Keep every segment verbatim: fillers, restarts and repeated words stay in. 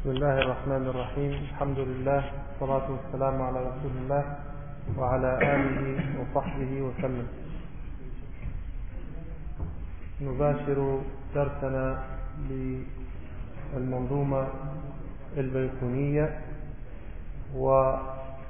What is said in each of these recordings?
بسم الله الرحمن الرحيم. الحمد لله والصلاة والسلام على رسول الله وعلى آله وصحبه وسلم. نباشر درسنا للمنظومة البيقونية. ومن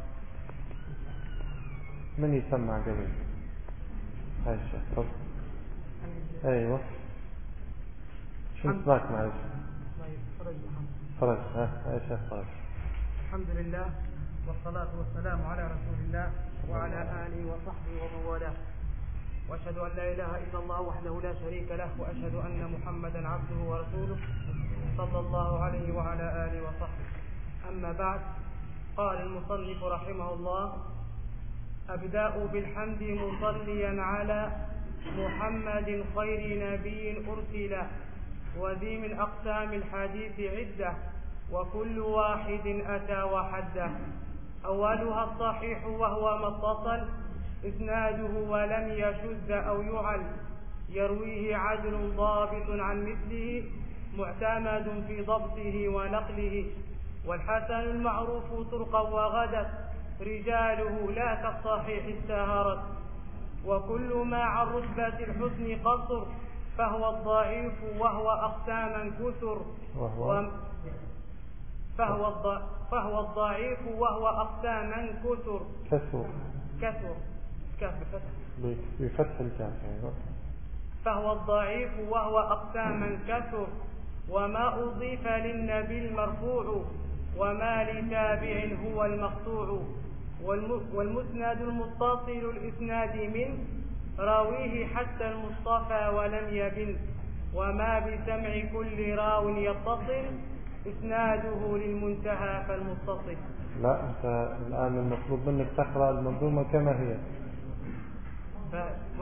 يسمع قبل هاي الشيخ؟ ايوه شو اسمك معلش؟ فرج. ها هاي الشيخ فرج. الحمد لله والصلاة والسلام على رسول الله وعلى آله وصحبه ومن والاه، وأشهد أن لا إله إلا الله وحده لا شريك له، وأشهد أن محمدا عبده ورسوله صلى الله عليه وعلى آله وصحبه. أما بعد، قال المصنف رحمه الله: أبدأ بالحمد مصليا على محمد خير نبي أرسل، وذي من أقسام الحديث عدة، وكل واحد أتى وحده. أولها الصحيح وهو ما اتصل إسناده ولم يشذ أو يعل، يرويه عدل ضابط عن مثله معتمد في ضبطه ونقله. والحسن المعروف طرقا وغدت رجاله لا كالصحيح استهرت. وكل ما عن رتبة الحسن قصر فهو الضعيف وهو أقساما كثر. وهو فهو, الض... فهو الضعيف وهو أقساما كثر. كثر كثر كاف بفتح بفتح الكاف. فهو الضعيف وهو أقساما كثر. وما أضيف للنبي المرفوع وما لتابع هو المقطوع. والمسند المتصل الإسناد من راويه حتى المصطفى ولم يبن. وما بسمع كل راو يتصل إسناده للمنتهى فالمتصل. لا، أنت الآن المطلوب منك تقرأ المنظومة كما هي. ف...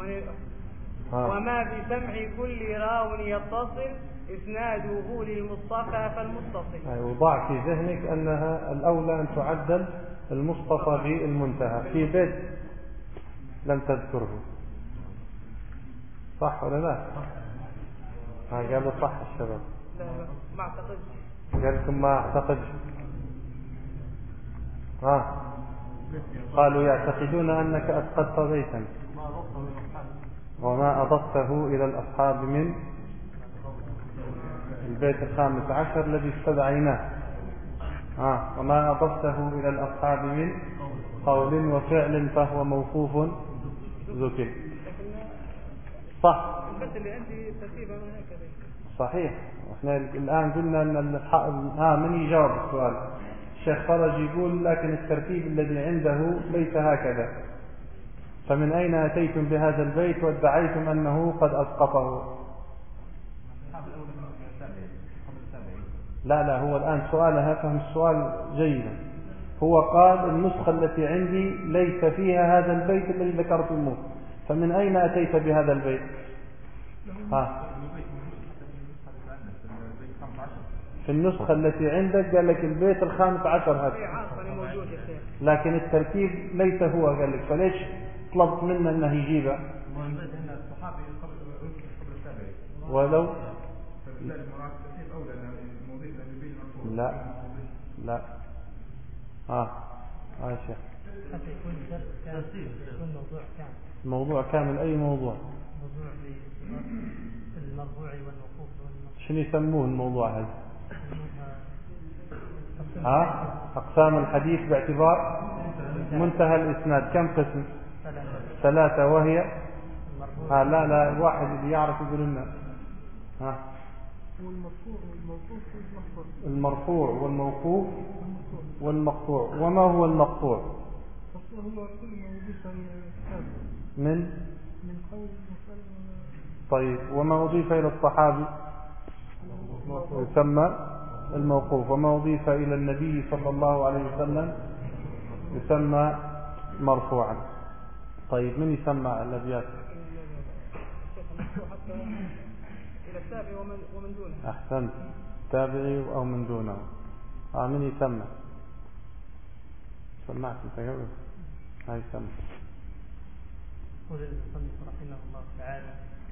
وما بسمع كل راو يتصل إسناده للمصطفى فالمتصل. أي وضع في ذهنك أنها الأولى أن تعدل المصطفى بالمنتهى في بيت لم تذكره، صح ولا لا؟ ها قالوا صح الشباب؟ لا ما أعتقد. قال لكم ما أعتقد. ها قالوا يعتقدون أنك أسقطت بيتا وما أضفته إلى الأصحاب من البيت الخامس عشر الذي استدعيناه. آه. وما أضفته إلى الأصحاب من قول وفعل فهو موقوف ذكر. صح صحيح. احنا الآن قلنا أن آه من يجاوب السؤال؟ الشيخ فرج يقول لكن الترتيب الذي عنده ليس هكذا، فمن أين أتيتم بهذا البيت وادعيتم أنه قد أسقطه؟ لا لا هو الآن سؤالها فهم السؤال جيدا. هو قال النسخة التي عندي ليس فيها هذا البيت الذي ذكرتموه، فمن أين أتيت بهذا البيت؟ ها في النسخة التي عندك قال لك البيت الخامس عشر هذا، لكن الترتيب ليس هو قال لك، فليش طلبت منه أنه يجيبه؟ ولو لا لا اه اه شيخ موضوع كامل. أي موضوع؟ موضوع المرفوع والوقوف والنصب. شنو يسموه الموضوع هذا؟ ها أقسام الحديث باعتبار منتهى الإسناد. كم قسم؟ ثلاثة. وهي ها لا لا الواحد اللي يعرف يقول لنا. ها المرفوع والموقوف والمقطوع. وما هو المقطوع؟ من طيب وما أضيف إلى الصحابي يسمى الموقوف، وما أضيف إلى النبي صلى الله عليه وسلم يسمى مرفوعا. طيب من يسمى الأبيات؟ ومن دونه. أحسنت، تابعي أو من دونه. آه من يسمى؟ سمعت انت قبل هاي سمع. قول المصنف رحمه الله تعالى: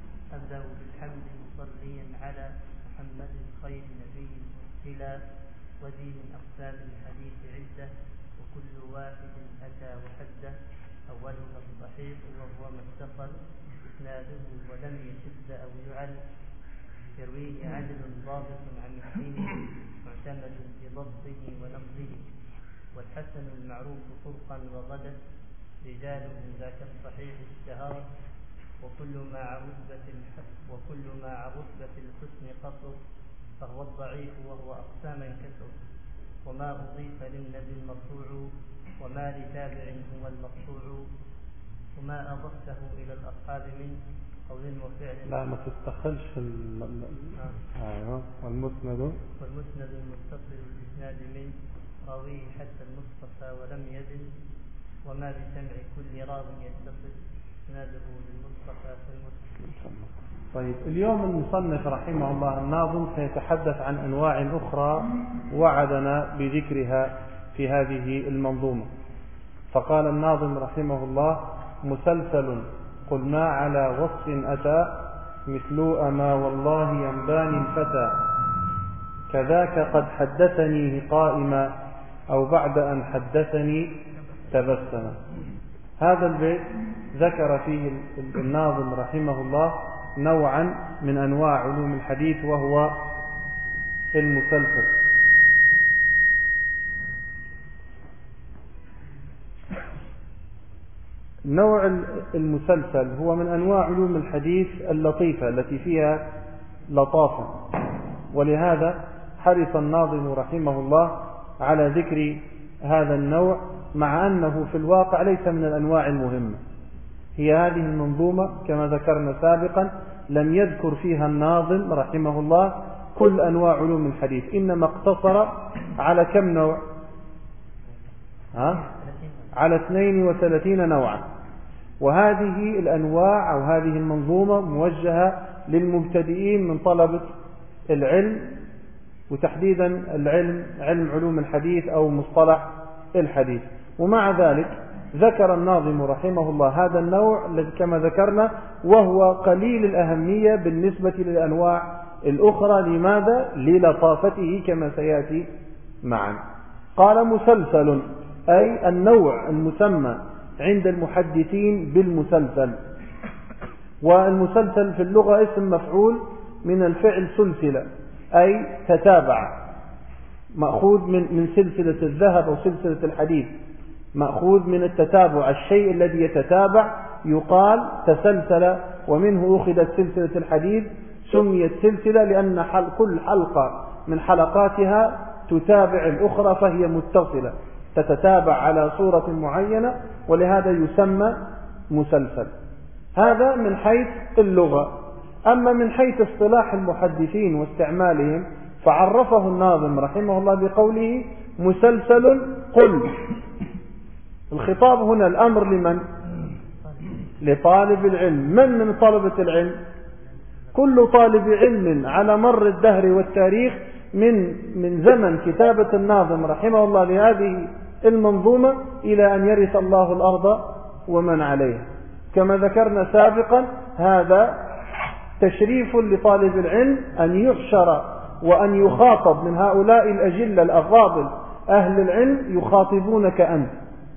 أبدأ بالحمد مصليا على محمد خير نبي أرسل، وذي من أقسام الحديث عدة وكل واحد أتى وحده. أولها الصحيح وهو ما اتصل إسناده ولم يشد أو يعل، يرويه عدل ضابط عن مثله معتمد في ضبطه ونقضه. والحسن المعروف طرقا وغدا رجاله ذاك الصحيح اشتهار. وكل ما رتبة وكل ما رتبة الحسن قصر فهو الضعيف وهو أقساما كثر. وما أضيف للنبي المرفوع وما لتابع هو المقطوع. وما أضفته إلى الأصحاب من قول وفعل. لا ما تستخلش ال... آه. أيوة. والمسند والمسند المتصل الإسناد من راويه حتى المصطفى ولم يزل. وما بسمع كل راوي يتصل إسناده للمصطفى في المسند. طيب اليوم المصنف رحمه الله الناظم سيتحدث عن أنواع أخرى وعدنا بذكرها في هذه المنظومة. فقال الناظم رحمه الله: مسلسل قل ما على وصف أتى مثل أما والله ينباني الفتى كذاك قد حدثني قائما أو بعد أن حدثني تبسما. هذا البيت ذكر فيه الناظم رحمه الله نوعا من أنواع علوم الحديث وهو المسلسل. نوع المسلسل هو من أنواع علوم الحديث اللطيفة التي فيها لطافة، ولهذا حرص الناظم رحمه الله على ذكر هذا النوع مع أنه في الواقع ليس من الأنواع المهمة. هي هذه المنظومة كما ذكرنا سابقا لم يذكر فيها الناظم رحمه الله كل أنواع علوم الحديث، إنما اقتصر على كم نوع؟ ها؟ على اثنين وثلاثين نوعا. وهذه الأنواع أو هذه المنظومة موجهة للمبتدئين من طلبة العلم، وتحديدا العلم علم علوم الحديث أو مصطلح الحديث. ومع ذلك ذكر الناظم رحمه الله هذا النوع الذي كما ذكرنا وهو قليل الأهمية بالنسبة للأنواع الأخرى. لماذا؟ للطافته كما سيأتي معا. قال مسلسل أي النوع المسمى عند المحدثين بالمسلسل. والمسلسل في اللغة اسم مفعول من الفعل سلسلة أي تتابع، مأخوذ من من سلسلة الذهب أو سلسلة الحديد، مأخوذ من التتابع، الشيء الذي يتتابع يقال تسلسل، ومنه أخذت سلسلة الحديد سميت سلسلة لأن حل كل حلقة من حلقاتها تتابع الأخرى فهي متصلة تتتابع على صورة معينة، ولهذا يسمى مسلسل. هذا من حيث اللغة. أما من حيث اصطلاح المحدثين واستعمالهم فعرفه الناظم رحمه الله بقوله مسلسل قل. الخطاب هنا الأمر لمن؟ لطالب العلم. من من طلبة العلم؟ كل طالب علم على مر الدهر والتاريخ من من زمن كتابة الناظم رحمه الله لهذه المنظومة إلى أن يرث الله الأرض ومن عليها. كما ذكرنا سابقا هذا تشريف لطالب العلم أن يحشر وأن يخاطب من هؤلاء الأجلة الأفاضل أهل العلم يخاطبونك أنت.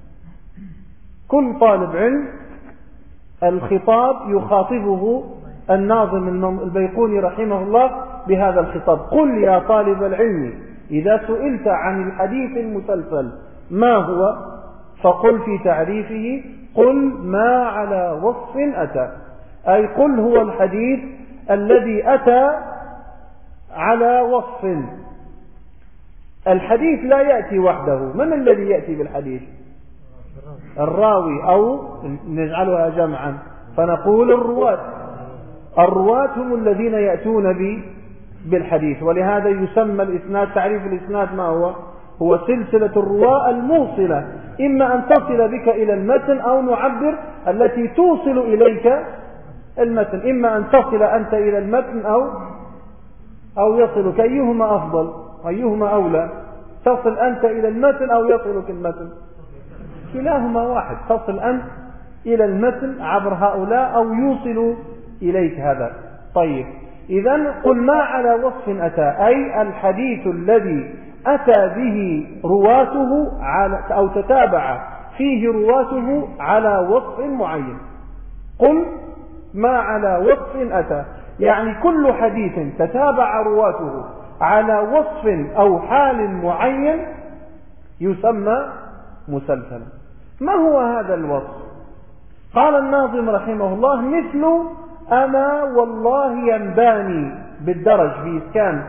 كل طالب علم الخطاب يخاطبه الناظم البيقوني رحمه الله بهذا الخطاب: قل يا طالب العلم إذا سئلت عن الحديث المسلسل ما هو فقل في تعريفه قل ما على وصف أتى، أي قل هو الحديث الذي أتى على وصف. الحديث لا يأتي وحده. من الذي يأتي بالحديث؟ الراوي، أو نجعلها جمعا فنقول الرواة. الرواة هم الذين يأتون بالحديث، ولهذا يسمى الإسناد، تعريف الإسناد ما هو؟ هو سلسلة الرواة الموصلة، إما أن تصل بك إلى المتن أو نعبر التي توصل إليك المتن، إما أن تصل أنت إلى المتن أو أو يصلك. أيهما أفضل؟ أيهما أولى؟ تصل أنت إلى المتن أو يصلك المتن؟ كلاهما واحد. تصل أنت إلى المتن عبر هؤلاء أو يوصل إليك هذا. طيب، إذن قل ما على وصف أتى، أي الحديث الذي أتى به رواته على أو تتابع فيه رواته على وصف معين. قل ما على وصف أتى، يعني كل حديث تتابع رواته على وصف أو حال معين يسمى مسلسلا. ما هو هذا الوصف؟ قال الناظم رحمه الله: مثل أما والله ينباني، بالدرج في إسكان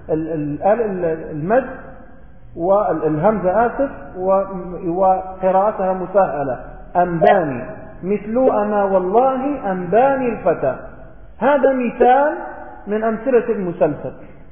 المد والهمزة آسف وقراءتها مسهلة، أنباني، مثل أما والله أنباني الفتى. هذا مثال من أمثلة المسلسل.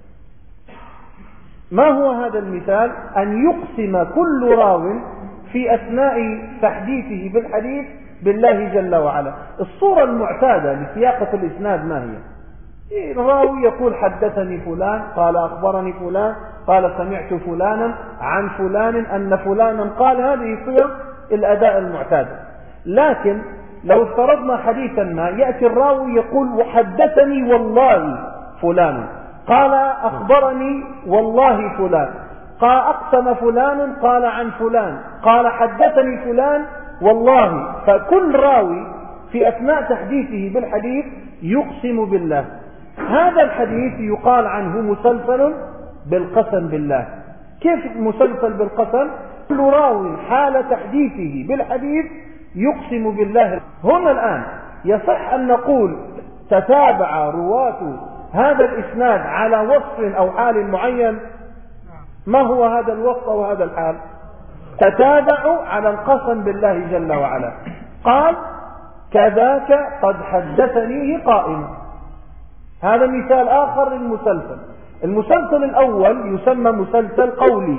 ما هو هذا المثال؟ أن يقسم كل راو في أثناء تحديثه بالحديث بالله جل وعلا. الصورة المعتادة لسياقة الإسناد ما هي؟ الراوي يقول حدثني فلان قال أخبرني فلان قال سمعت فلانا عن فلان أن فلانا قال. هذه صيغ الأداء المعتاد. لكن لو افترضنا حديثا ما يأتي الراوي يقول وحدثني والله فلان قال أخبرني والله فلان قال أقسم فلان قال عن فلان قال حدثني فلان والله. فكل راوي في أثناء تحديثه بالحديث يقسم بالله. هذا الحديث يقال عنه مسلسل بالقسم بالله. كيف مسلسل بالقسم؟ كل راوي حال تحديثه بالحديث يقسم بالله. هنا الآن يصح أن نقول تتابع رواة هذا الإسناد على وصف أو حال معين. ما هو هذا الوصف أو هذا الحال؟ تتابعوا على القسم بالله جل وعلا. قال كذاك قد حدثنيه قائما. هذا مثال آخر للمسلسل. المسلسل الأول يسمى مسلسل قولي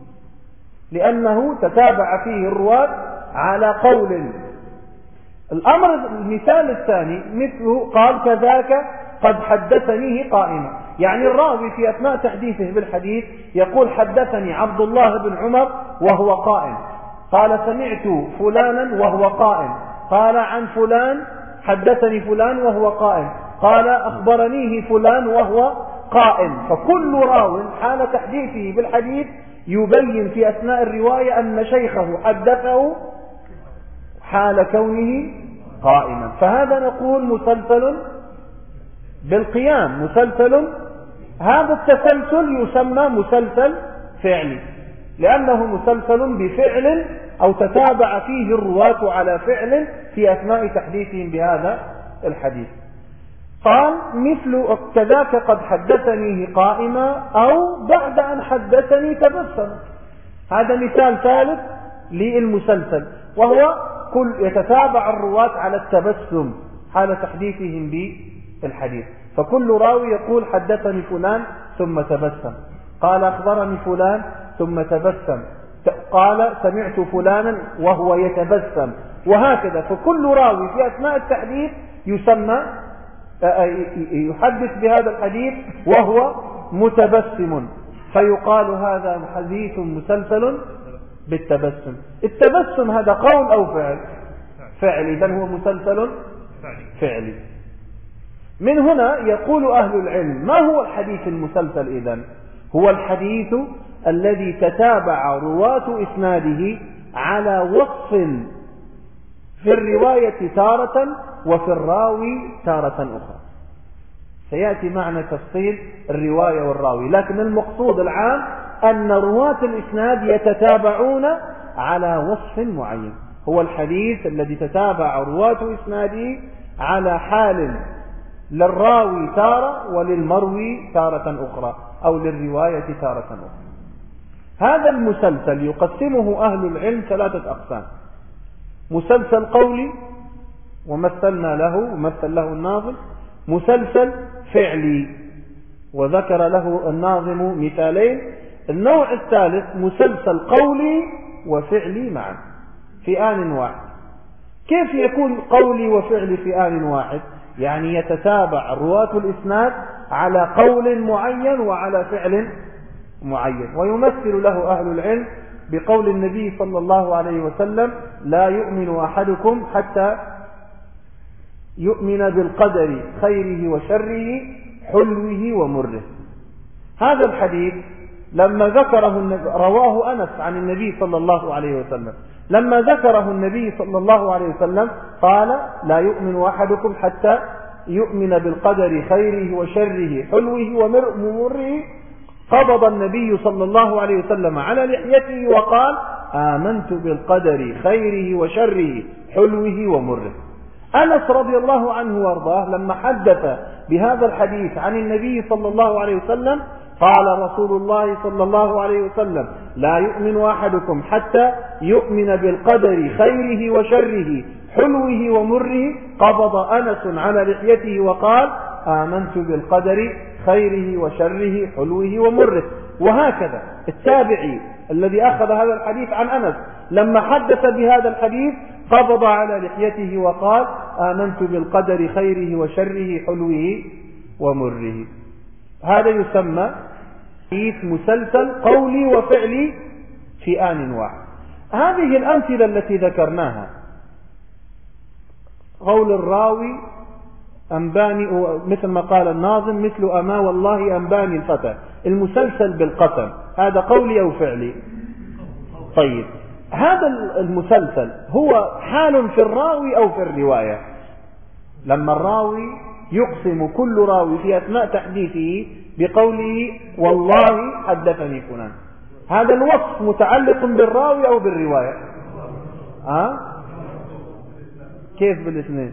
لأنه تتابع فيه الرواة على قول. الأمر المثال الثاني مثله قال كذاك قد حدثنيه قائما، يعني الراوي في أثناء تحديثه بالحديث يقول حدثني عبد الله بن عمر وهو قائم، قال سمعت فلانا وهو قائم، قال عن فلان حدثني فلان وهو قائم، قال أخبرنيه فلان وهو قائم. فكل راو حال تحديثه بالحديث يبين في أثناء الرواية أن شيخه حدثه حال كونه قائما. فهذا نقول مسلسل بالقيام، مسلسل. هذا التسلسل يسمى مسلسل فعلي لأنه مسلسل بفعل أو تتابع فيه الرواة على فعل في أثناء تحديثهم بهذا الحديث. قال مثل كذاك قد حدثنيه قائما أو بعد أن حدثني تبسم. هذا مثال ثالث للمسلسل، وهو كل يتتابع الرواة على التبسم حال تحديثهم بالحديث. فكل راوي يقول حدثني فلان ثم تبسم، قال أخبرني فلان ثم تبسم، قال سمعت فلانا وهو يتبسم، وهكذا. فكل راوي في أثناء التحديث يسمى يحدث بهذا الحديث وهو متبسم، فيقال هذا حديث مسلسل بالتبسم. التبسم هذا قول أو فعل؟ فعل. إذن هو مسلسل فعلي. من هنا يقول أهل العلم ما هو الحديث المسلسل؟ إذن هو الحديث الذي تتابع رواة إسناده على وصف في الرواية تارة وفي الراوي تارة أخرى. سيأتي معنا تفصيل الرواية والراوي، لكن المقصود العام أن رواة الإسناد يتتابعون على وصف معين. هو الحديث الذي تتابع رواة إسناده على حال للراوي تارة وللمروي تارة أخرى أو للرواية تارة أخرى. هذا المسلسل يقسمه أهل العلم ثلاثة أقسام: مسلسل قولي ومثلنا له ومثل له الناظم، مسلسل فعلي وذكر له الناظم مثالين، النوع الثالث مسلسل قولي وفعلي معا في آن واحد. كيف يكون قولي وفعلي في آن واحد؟ يعني يتتابع رواة الإسناد على قول معين وعلى فعل معين. ويمثل له أهل العلم بقول النبي صلى الله عليه وسلم: لا يؤمن أحدكم حتى يؤمن بالقدر خيره وشره حلوه ومره. هذا الحديث لما ذكره رواه أنس عن النبي صلى الله عليه وسلم، لما ذكره النبي صلى الله عليه وسلم قال لا يؤمن أحدكم حتى يؤمن بالقدر خيره وشره حلوه ومره. قبض النبي صلى الله عليه وسلم على لحيته وقال آمنت بالقدر خيره وشره حلوه ومره. أنس رضي الله عنه وارضاه لما حدث بهذا الحديث عن النبي صلى الله عليه وسلم قال رسول الله صلى الله عليه وسلم لا يؤمن أحدكم حتى يؤمن بالقدر خيره وشره حلوه ومره. قبض أنس على لحيته وقال آمنت بالقدر خيره وشره حلوه ومره. وهكذا التابعي الذي أخذ هذا الحديث عن أنس لما حدث بهذا الحديث قبض على لحيته وقال آمنت بالقدر خيره وشره حلوه ومره. هذا يسمى حديث مسلسل قولي وفعلي في آن واحد. هذه الأمثلة التي ذكرناها قول الراوي أنباني، مثل ما قال الناظم مثل أما والله أنباني الفتى، المسلسل بالقسم، هذا قولي أو فعلي؟ طيب هذا المسلسل هو حال في الراوي أو في الرواية؟ لما الراوي يقسم كل راوي في أثناء تحديثه بقوله والله حدثني فلان، هذا الوصف متعلق بالراوي أو بالرواية؟ أه؟ كيف بالاثنين؟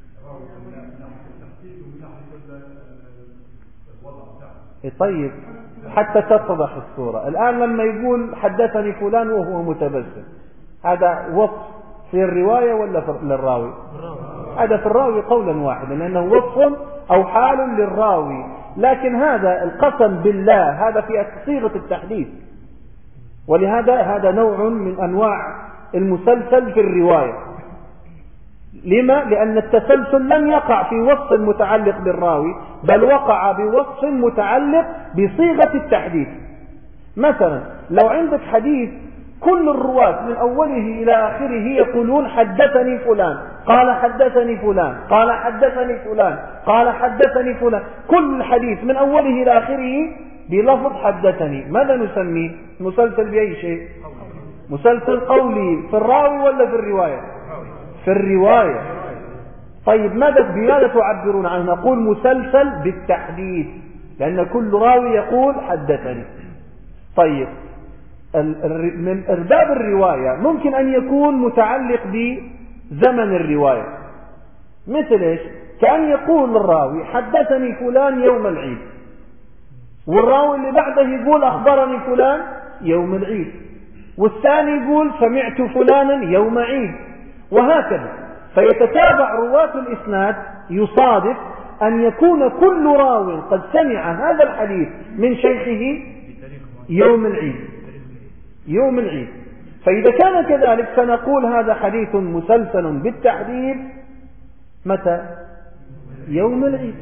طيب حتى تتضح الصورة. الآن لما يقول حدثني فلان وهو متبسم، هذا وصف في الرواية ولا في للراوي؟ هذا في الراوي قولا واحدا لأنه وصف أو حال للراوي. لكن هذا القسم بالله هذا في صيغة التحديث، ولهذا هذا نوع من أنواع المسلسل في الرواية. لما؟ لأن التسلسل لم يقع في وصف متعلق بالراوي، بل وقع بوصف متعلق بصيغة التحديث. مثلا لو عندك حديث كل الرواة من أوله إلى آخره يقولون حدثني فلان قال حدثني فلان قال حدثني فلان قال حدثني فلان، كل الحديث من أوله إلى آخره بلفظ حدثني، ماذا نسميه؟ مسلسل بأي شيء؟ مسلسل قولي في الراوي ولا في الرواية؟ في الرواية. طيب ماذا بماذا تعبرون عنه؟ نقول مسلسل بالتحديث، لأن كل راوي يقول حدثني. طيب من باب الرواية ممكن أن يكون متعلق بزمن الرواية، مثل إيش؟ كأن يقول الراوي حدثني فلان يوم العيد، والراوي اللي بعده يقول أخبرني فلان يوم العيد، والثاني يقول سمعت فلانا يوم عيد، وهكذا. فيتتابع رواة الإسناد، يصادف أن يكون كل راو قد سمع هذا الحديث من شيخه يوم العيد يوم العيد. فإذا كان كذلك فنقول هذا حديث مسلسل بالتحديد متى؟ يوم العيد.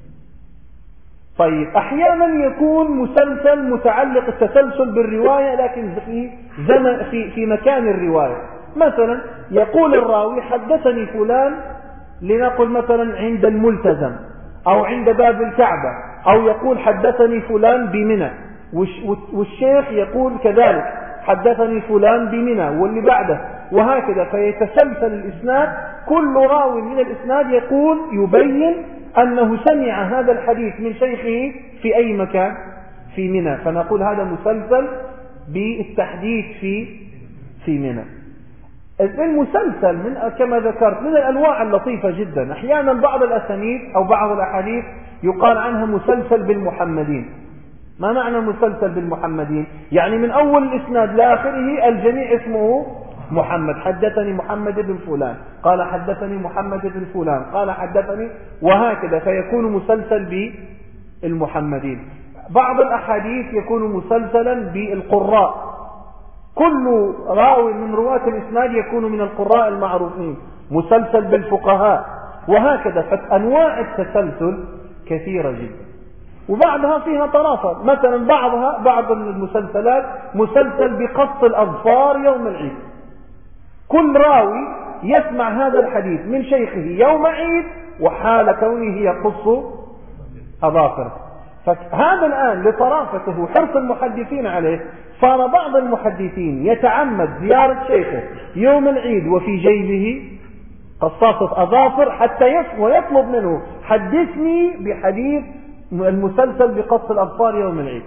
طيب أحيانا يكون مسلسل متعلق التسلسل بالرواية لكن في زمن في في مكان الرواية. مثلا يقول الراوي حدثني فلان لنقل مثلا عند الملتزم أو عند باب الكعبة، أو يقول حدثني فلان بمنى، والشيخ يقول كذلك حدثني فلان بمنى واللي بعده، وهكذا. فيتسلسل الإسناد، كل راوي من الإسناد يقول يبين أنه سمع هذا الحديث من شيخه في أي مكان في منى، فنقول هذا مسلسل بالتحديث في في منى. المسلسل من كما ذكرت من الأنواع اللطيفة جدا. أحيانا بعض الأسانيد أو بعض الأحاديث يقال عنها مسلسل بالمحمدين. ما معنى مسلسل بالمحمدين؟ يعني من أول الإسناد لآخره الجميع اسمه محمد، حدثني محمد بن فلان قال حدثني محمد بن فلان قال حدثني، وهكذا. فيكون مسلسل بالمحمدين. بعض الأحاديث يكون مسلسلا بالقراء، كل راوي من رواة الإسناد يكون من القراء المعروفين، مسلسل بالفقهاء، وهكذا. فأنواع التسلسل كثيرة جدا، وبعضها فيها طرافة. مثلا بعضها بعض المسلسلات مسلسل بقص الأظفار يوم العيد، كل راوي يسمع هذا الحديث من شيخه يوم عيد وحال كونه يقص أظافره. فهذا الآن لطرافته وحرص المحدثين عليه صار بعض المحدثين يتعمد زيارة شيخه يوم العيد وفي جيبه قصاصة أظافر حتى يطلب منه حدثني بحديث المسلسل بقص الأظفار يوم العيد.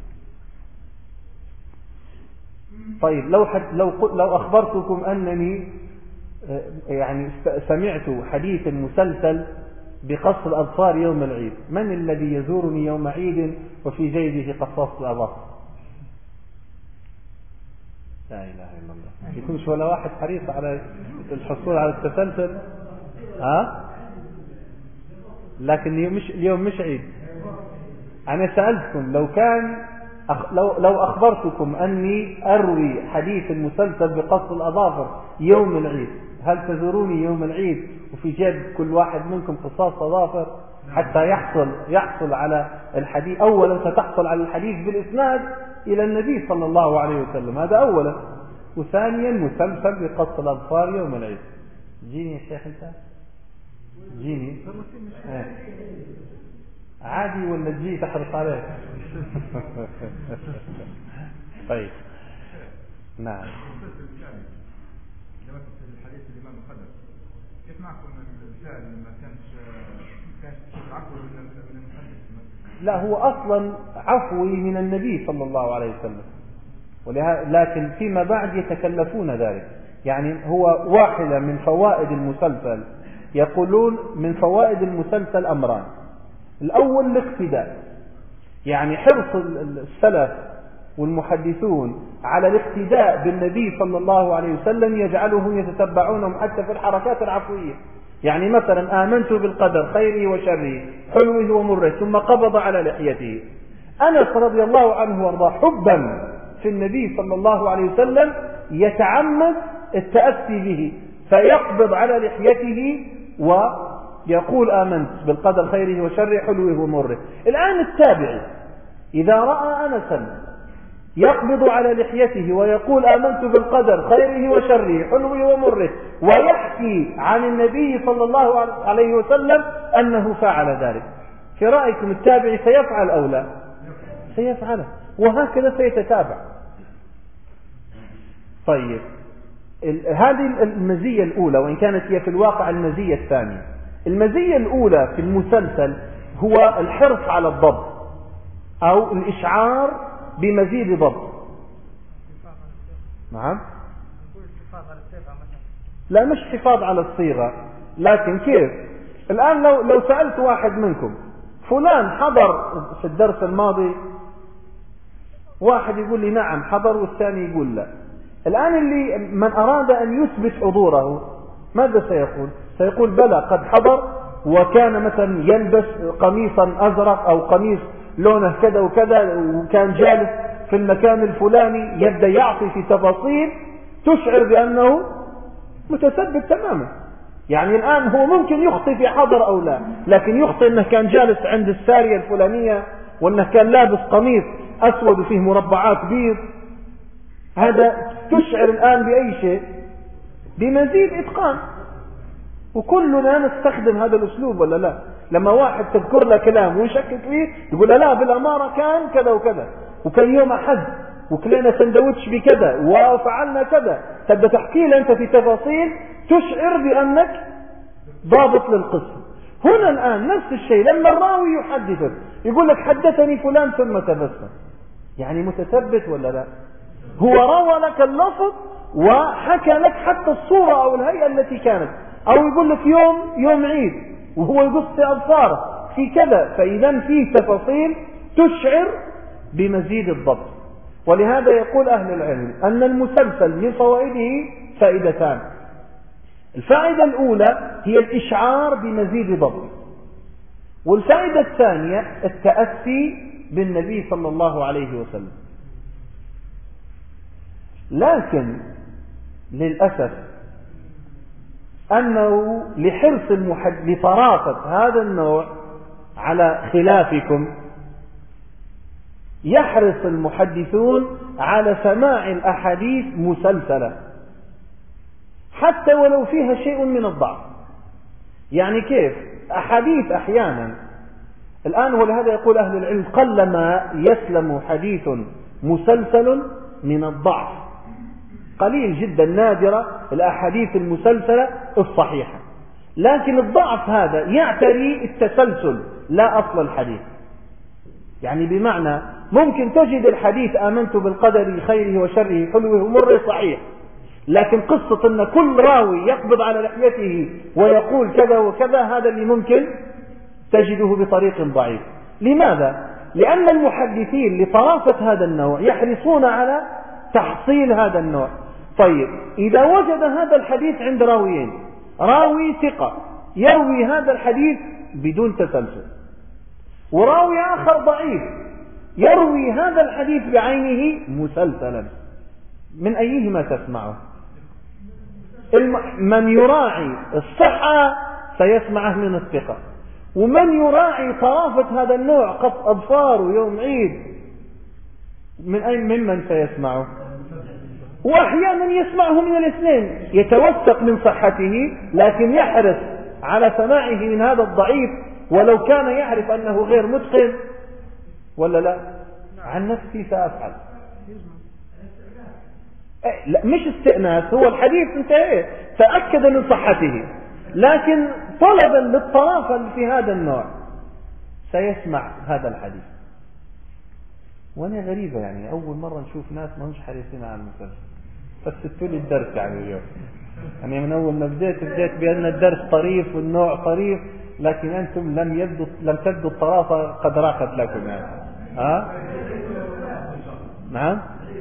طيب لو لو لو أخبرتكم أنني يعني سمعت حديث المسلسل بقص الأظفار يوم العيد، من الذي يزورني يوم عيد وفي جيبه قصاصة الأظافر؟ لا إله إلا الله. يكونش ولا واحد حريص على الحصول على التسلسل، ها؟ لكن اليوم مش اليوم مش عيد. أنا سألتكم لو كان أخ... لو لو أخبرتكم أني أروي حديث المسلسل بقص الأظافر يوم العيد، هل تزوروني يوم العيد وفي جيب كل واحد منكم قصاص أظافر حتى يحصل يحصل على الحديث؟ أولا ستحصل على الحديث بالإسناد إلى النبي صلى الله عليه وسلم، هذا أولا. وثانيا مسلسل بقص الأظفار يوم العيد. جيني يا شيخ انت، جيني اه. عادي ولا تجي تحرص عليه؟ طيب نعم. الحديث الإمام القدر كيف معكم الفعل ما كانش كانش عفو من المحدث؟ لا، هو أصلا عفوي من النبي صلى الله عليه وسلم، لكن فيما بعد يتكلفون ذلك. يعني هو واحدة من فوائد المسلسل، يقولون من فوائد المسلسل أمران. الأول الاقتداء، يعني حرص السلف والمحدثون على الاقتداء بالنبي صلى الله عليه وسلم يجعلهم يتتبعونهم حتى في الحركات العفوية. يعني مثلا آمنت بالقدر خيره وشره حلوه ومره ثم قبض على لحيته. أنس رضي الله عنه وارضاه حبا في النبي صلى الله عليه وسلم يتعمد التأسي به فيقبض على لحيته ويقول آمنت بالقدر خيره وشره حلوه ومره. الآن التابعي إذا رأى أنسا يقبض على لحيته ويقول آمنت بالقدر خيره وشره حلوه ومره ويحكي عن النبي صلى الله عليه وسلم أنه فعل ذلك، في رأيكم التابعي سيفعل أو لا؟ سيفعله، وهكذا سيتتابع. طيب هذه المزية الأولى، وإن كانت هي في الواقع المزية الثانية. المزية الأولى في المسلسل هو الحرص على الضبط أو الإشعار بمزيد ضبط. نعم. لا مش حفاظ على الصيغة، لكن كيف؟ الآن لو لو سألت واحد منكم فلان حضر في الدرس الماضي، واحد يقول لي نعم حضر والثاني يقول لا. الآن اللي من أراد أن يثبت حضوره ماذا سيقول؟ سيقول بلى قد حضر وكان مثلا يلبس قميصا أزرق أو قميص لونه كذا وكذا وكان جالس في المكان الفلاني، يبدأ يعطي في تفاصيل تشعر بأنه متثبت تماما. يعني الآن هو ممكن يخطئ في حضر أو لا، لكن يخطئ أنه كان جالس عند السارية الفلانية وأنه كان لابس قميص أسود وفيه مربعات بيض. هذا تشعر الآن بأي شيء؟ بمزيد إتقان. وكلنا نستخدم هذا الأسلوب ولا لا؟ لما واحد تذكر له كلام ويشكك فيه يقول له لا بالأمارة كان كذا وكذا وكان يوم أحد وكلنا سندوتش بكذا وفعلنا كذا، تبدأ تحكي له أنت في تفاصيل تشعر بأنك ضابط للقصة. هنا الآن نفس الشيء، لما الراوي يحدثك يقول لك حدثني فلان ثم تبسم، يعني متثبت ولا لا؟ هو روى لك اللفظ وحكى لك حتى الصورة أو الهيئة التي كانت، أو يقول لك يوم يوم عيد وهو يقص في أظفاره في كذا، فإذا فيه تفاصيل تشعر بمزيد الضبط. ولهذا يقول أهل العلم أن المسلسل من فوائده فائدتان. الفائدة الأولى هي الإشعار بمزيد ضبط، والفائدة الثانية التأسي بالنبي صلى الله عليه وسلم. لكن للأسف أنه لحرص المحد... لطرافة هذا النوع على خلافكم يحرص المحدثون على سماع الأحاديث مسلسلة حتى ولو فيها شيء من الضعف. يعني كيف؟ أحاديث أحيانا الآن ولهذا يقول أهل العلم قلما يسلم حديث مسلسل من الضعف، قليل جدا نادرة الأحاديث المسلسلة الصحيحة، لكن الضعف هذا يعتري التسلسل لا أصل الحديث. يعني بمعنى ممكن تجد الحديث آمنت بالقدر خيره وشره حلوه ومره صحيح، لكن قصة أن كل راوي يقبض على لحيته ويقول كذا وكذا هذا اللي ممكن تجده بطريق ضعيف. لماذا؟ لأن المحدثين لطرافة هذا النوع يحرصون على تحصيل هذا النوع. طيب إذا وجد هذا الحديث عند راويين، راوي ثقة يروي هذا الحديث بدون تسلسل، وراوي آخر ضعيف يروي هذا الحديث بعينه مسلسلا، من أيهما تسمعه؟ من يراعي الصحة سيسمعه من الثقة، ومن يراعي طرافة هذا النوع قط أظفار ويوم عيد من أي ممن سيسمعه؟ وأحيانا يسمعه من الاثنين، يتوثق من صحته لكن يحرص على سماعه من هذا الضعيف ولو كان يعرف أنه غير متقن، ولا لا؟ عن نفسي سأفعل. لا مش استئناس، هو الحديث انتهى تأكد من صحته، لكن طلبا للطرافة في هذا النوع سيسمع هذا الحديث. وانا غريبة يعني أول مرة نشوف ناس ما مش حريصين على المسلسل، فسدتوا لي الدرس يعني اليوم. يعني من أول ما بديت بديت بأن الدرس طريف والنوع طريف، لكن أنتم لم يبدو لم تبدو الطرافة قد راقت لكم يعني. ها؟ نعم؟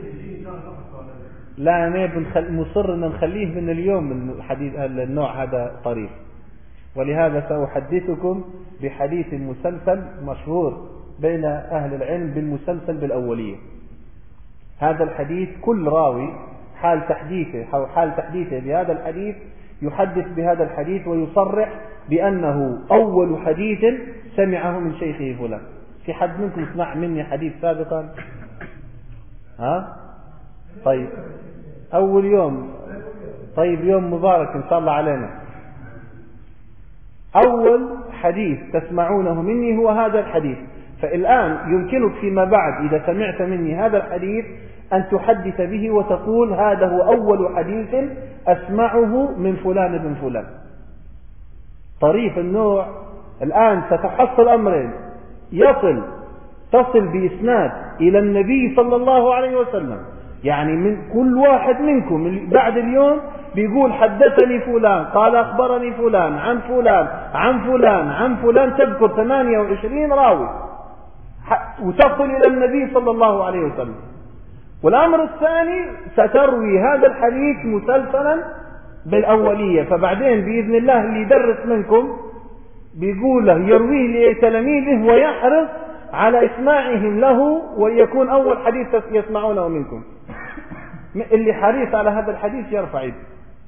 لا أنا بنخل... مصر أن نخليه من اليوم من الحديث النوع هذا طريف، ولهذا سأحدثكم بحديث مسلسل مشهور بين أهل العلم بالمسلسل بالأولية. هذا الحديث كل راوي حال تحديثه أو حال تحديثه بهذا الحديث يحدث بهذا الحديث ويصرح بأنه أول حديث سمعه من شيخه فلان. في حد منكم سمع مني حديث سابقا؟ ها؟ طيب أول يوم، طيب يوم مبارك إن شاء الله علينا. أول حديث تسمعونه مني هو هذا الحديث، فالآن يمكنك فيما بعد إذا سمعت مني هذا الحديث أن تحدث به وتقول هذا هو أول حديث أسمعه من فلان بن فلان. طريف النوع. الآن ستحصل أمرين، يصل تصل بإسناد إلى النبي صلى الله عليه وسلم، يعني من كل واحد منكم بعد اليوم بيقول حدثني فلان قال أخبرني فلان عن فلان عن فلان عن فلان، تذكر ثمانية وعشرين راوي وتصل إلى النبي صلى الله عليه وسلم. والأمر الثاني ستروي هذا الحديث مسلسلا بالأولية، فبعدين بإذن الله اللي يدرس منكم بيقوله يرويه لتلاميذه ويحرص على إسماعهم له ويكون أول حديث يسمعونه منكم. اللي حريص على هذا الحديث يرفع يده،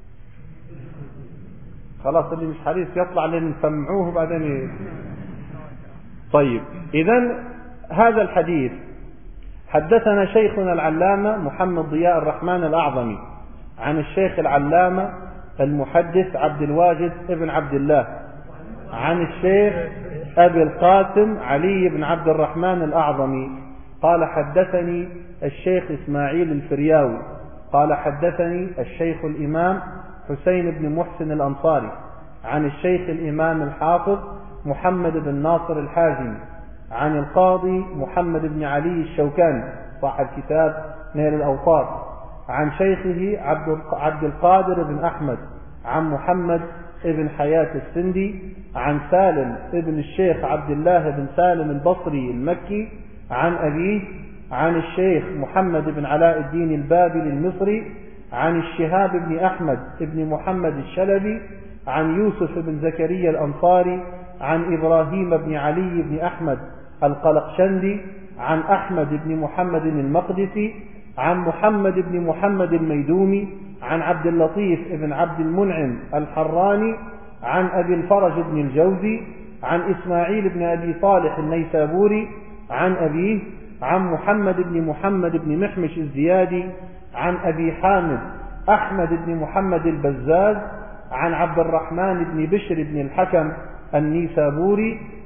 خلاص اللي مش حريص يطلع لين نسمعوه بعدين. طيب إذن هذا الحديث حدثنا شيخنا العلامة محمد ضياء الرحمن الأعظمي عن الشيخ العلامة المحدث عبد الواجد ابن عبد الله عن الشيخ أبي القاسم علي بن عبد الرحمن الأعظمي قال حدثني الشيخ إسماعيل الفرياوي قال حدثني الشيخ الإمام حسين بن محسن الأنصاري عن الشيخ الإمام الحافظ محمد بن ناصر الحازمي عن القاضي محمد بن علي الشوكاني صاحب كتاب نيل الأوطار عن شيخه عبد القادر بن أحمد عن محمد ابن حياة السندي عن سالم ابن الشيخ عبد الله بن سالم البصري المكي عن أبيه عن الشيخ محمد بن علاء الدين البابلي المصري عن الشهاب بن أحمد بن محمد الشلبي عن يوسف بن زكريا الأنصاري عن إبراهيم بن علي بن أحمد القلقشندي عن أحمد بن محمد المقدسي عن محمد بن محمد الميدومي عن عبد اللطيف بن عبد المنعم الحراني عن أبي الفرج بن الجوزي عن إسماعيل بن أبي صالح النيسابوري عن أبيه عن محمد بن محمد بن محمش الزيادي عن أبي حامد أحمد بن محمد البزاز عن عبد الرحمن بن بشر بن الحكم النيسابوري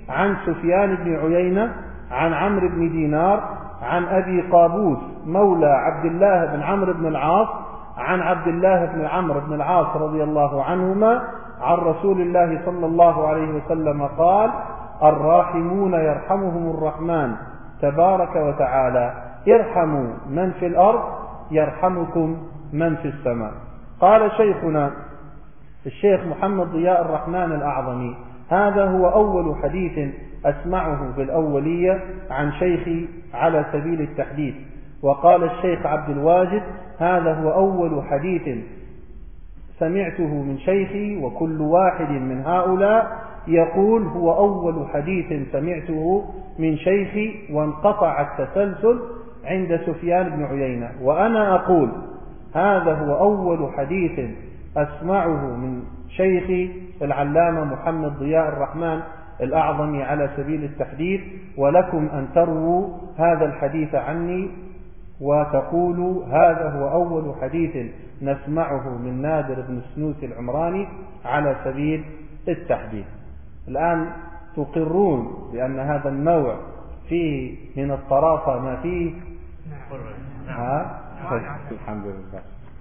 عن سفيان بن عيينة عن عمرو بن دينار عن أبي قابوس مولى عبد الله بن عمرو بن العاص عن عبد الله بن عمرو بن العاص رضي الله عنهما عن رسول الله صلى الله عليه وسلم قال: الراحمون يرحمهم الرحمن تبارك وتعالى، ارحموا من في الأرض يرحمكم من في السماء. قال شيخنا الشيخ محمد ضياء الرحمن الأعظمي: هذا هو أول حديث أسمعه بالأولية عن شيخي على سبيل التحديث. وقال الشيخ عبد الواجد: هذا هو أول حديث سمعته من شيخي، وكل واحد من هؤلاء يقول هو أول حديث سمعته من شيخي، وانقطع التسلسل عند سفيان بن عيينة. وأنا أقول هذا هو أول حديث أسمعه من شيخي العلامة محمد ضياء الرحمن الأعظم على سبيل التحديث، ولكم أن ترووا هذا الحديث عني وتقولوا هذا هو أول حديث نسمعه من نادر بن السنوسي العمراني على سبيل التحديث. الآن تقرون بأن هذا النوع فيه من الطرافة ما فيه؟ ها؟ الحمد لله.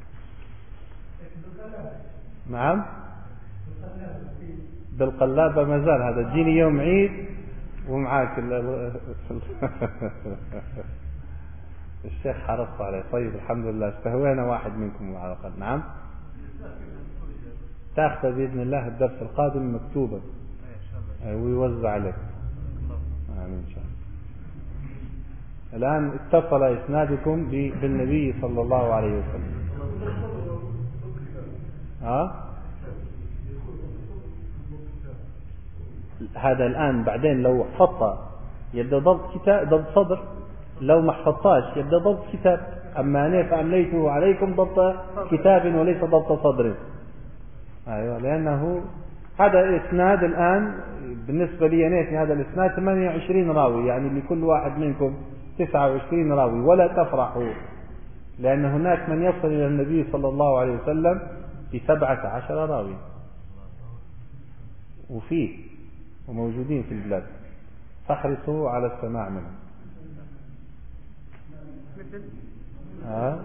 نعم، بالقلابة ما زال هذا. تجيني يوم عيد ومعاك الشيخ حرص عليه. طيب الحمد لله، استهوينا واحد منكم على الأقل. نعم، تأخذ بإذن الله الدرس القادم مكتوبا ويوزع عليك. آمين إن شاء الله. الآن اتصل إسنادكم بالنبي صلى الله عليه وسلم. ها؟ هذا الآن بعدين لو حفظت يبدأ ضبط كتاب ضبط صدر، لو ما حفظتاش يبدأ ضبط كتاب. أما أنا فأمليته عليكم ضبط كتاب وليس ضبط صدر. أيوة، لأنه هذا إسناد الآن بالنسبة لي أنا هذا الإسناد ثمانية وعشرين راوي، يعني لكل واحد منكم تسعة وعشرين راوي. ولا تفرحوا، لأن هناك من يصل إلى النبي صلى الله عليه وسلم بسبعة عشر راوي، وفيه وموجودين في البلاد، فاحرصوا على السماع منهم. ها؟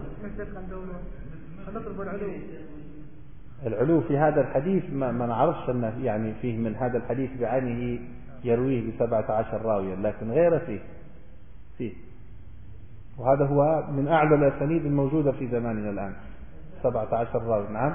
العلو في هذا الحديث ما, ما نعرفش أنه يعني فيه من هذا الحديث بعينه يرويه بسبعة عشر راويا، لكن غيره فيه فيه وهذا هو من أعلى الأسانيد الموجودة في زماننا الآن، سبعة عشر راوي. نعم،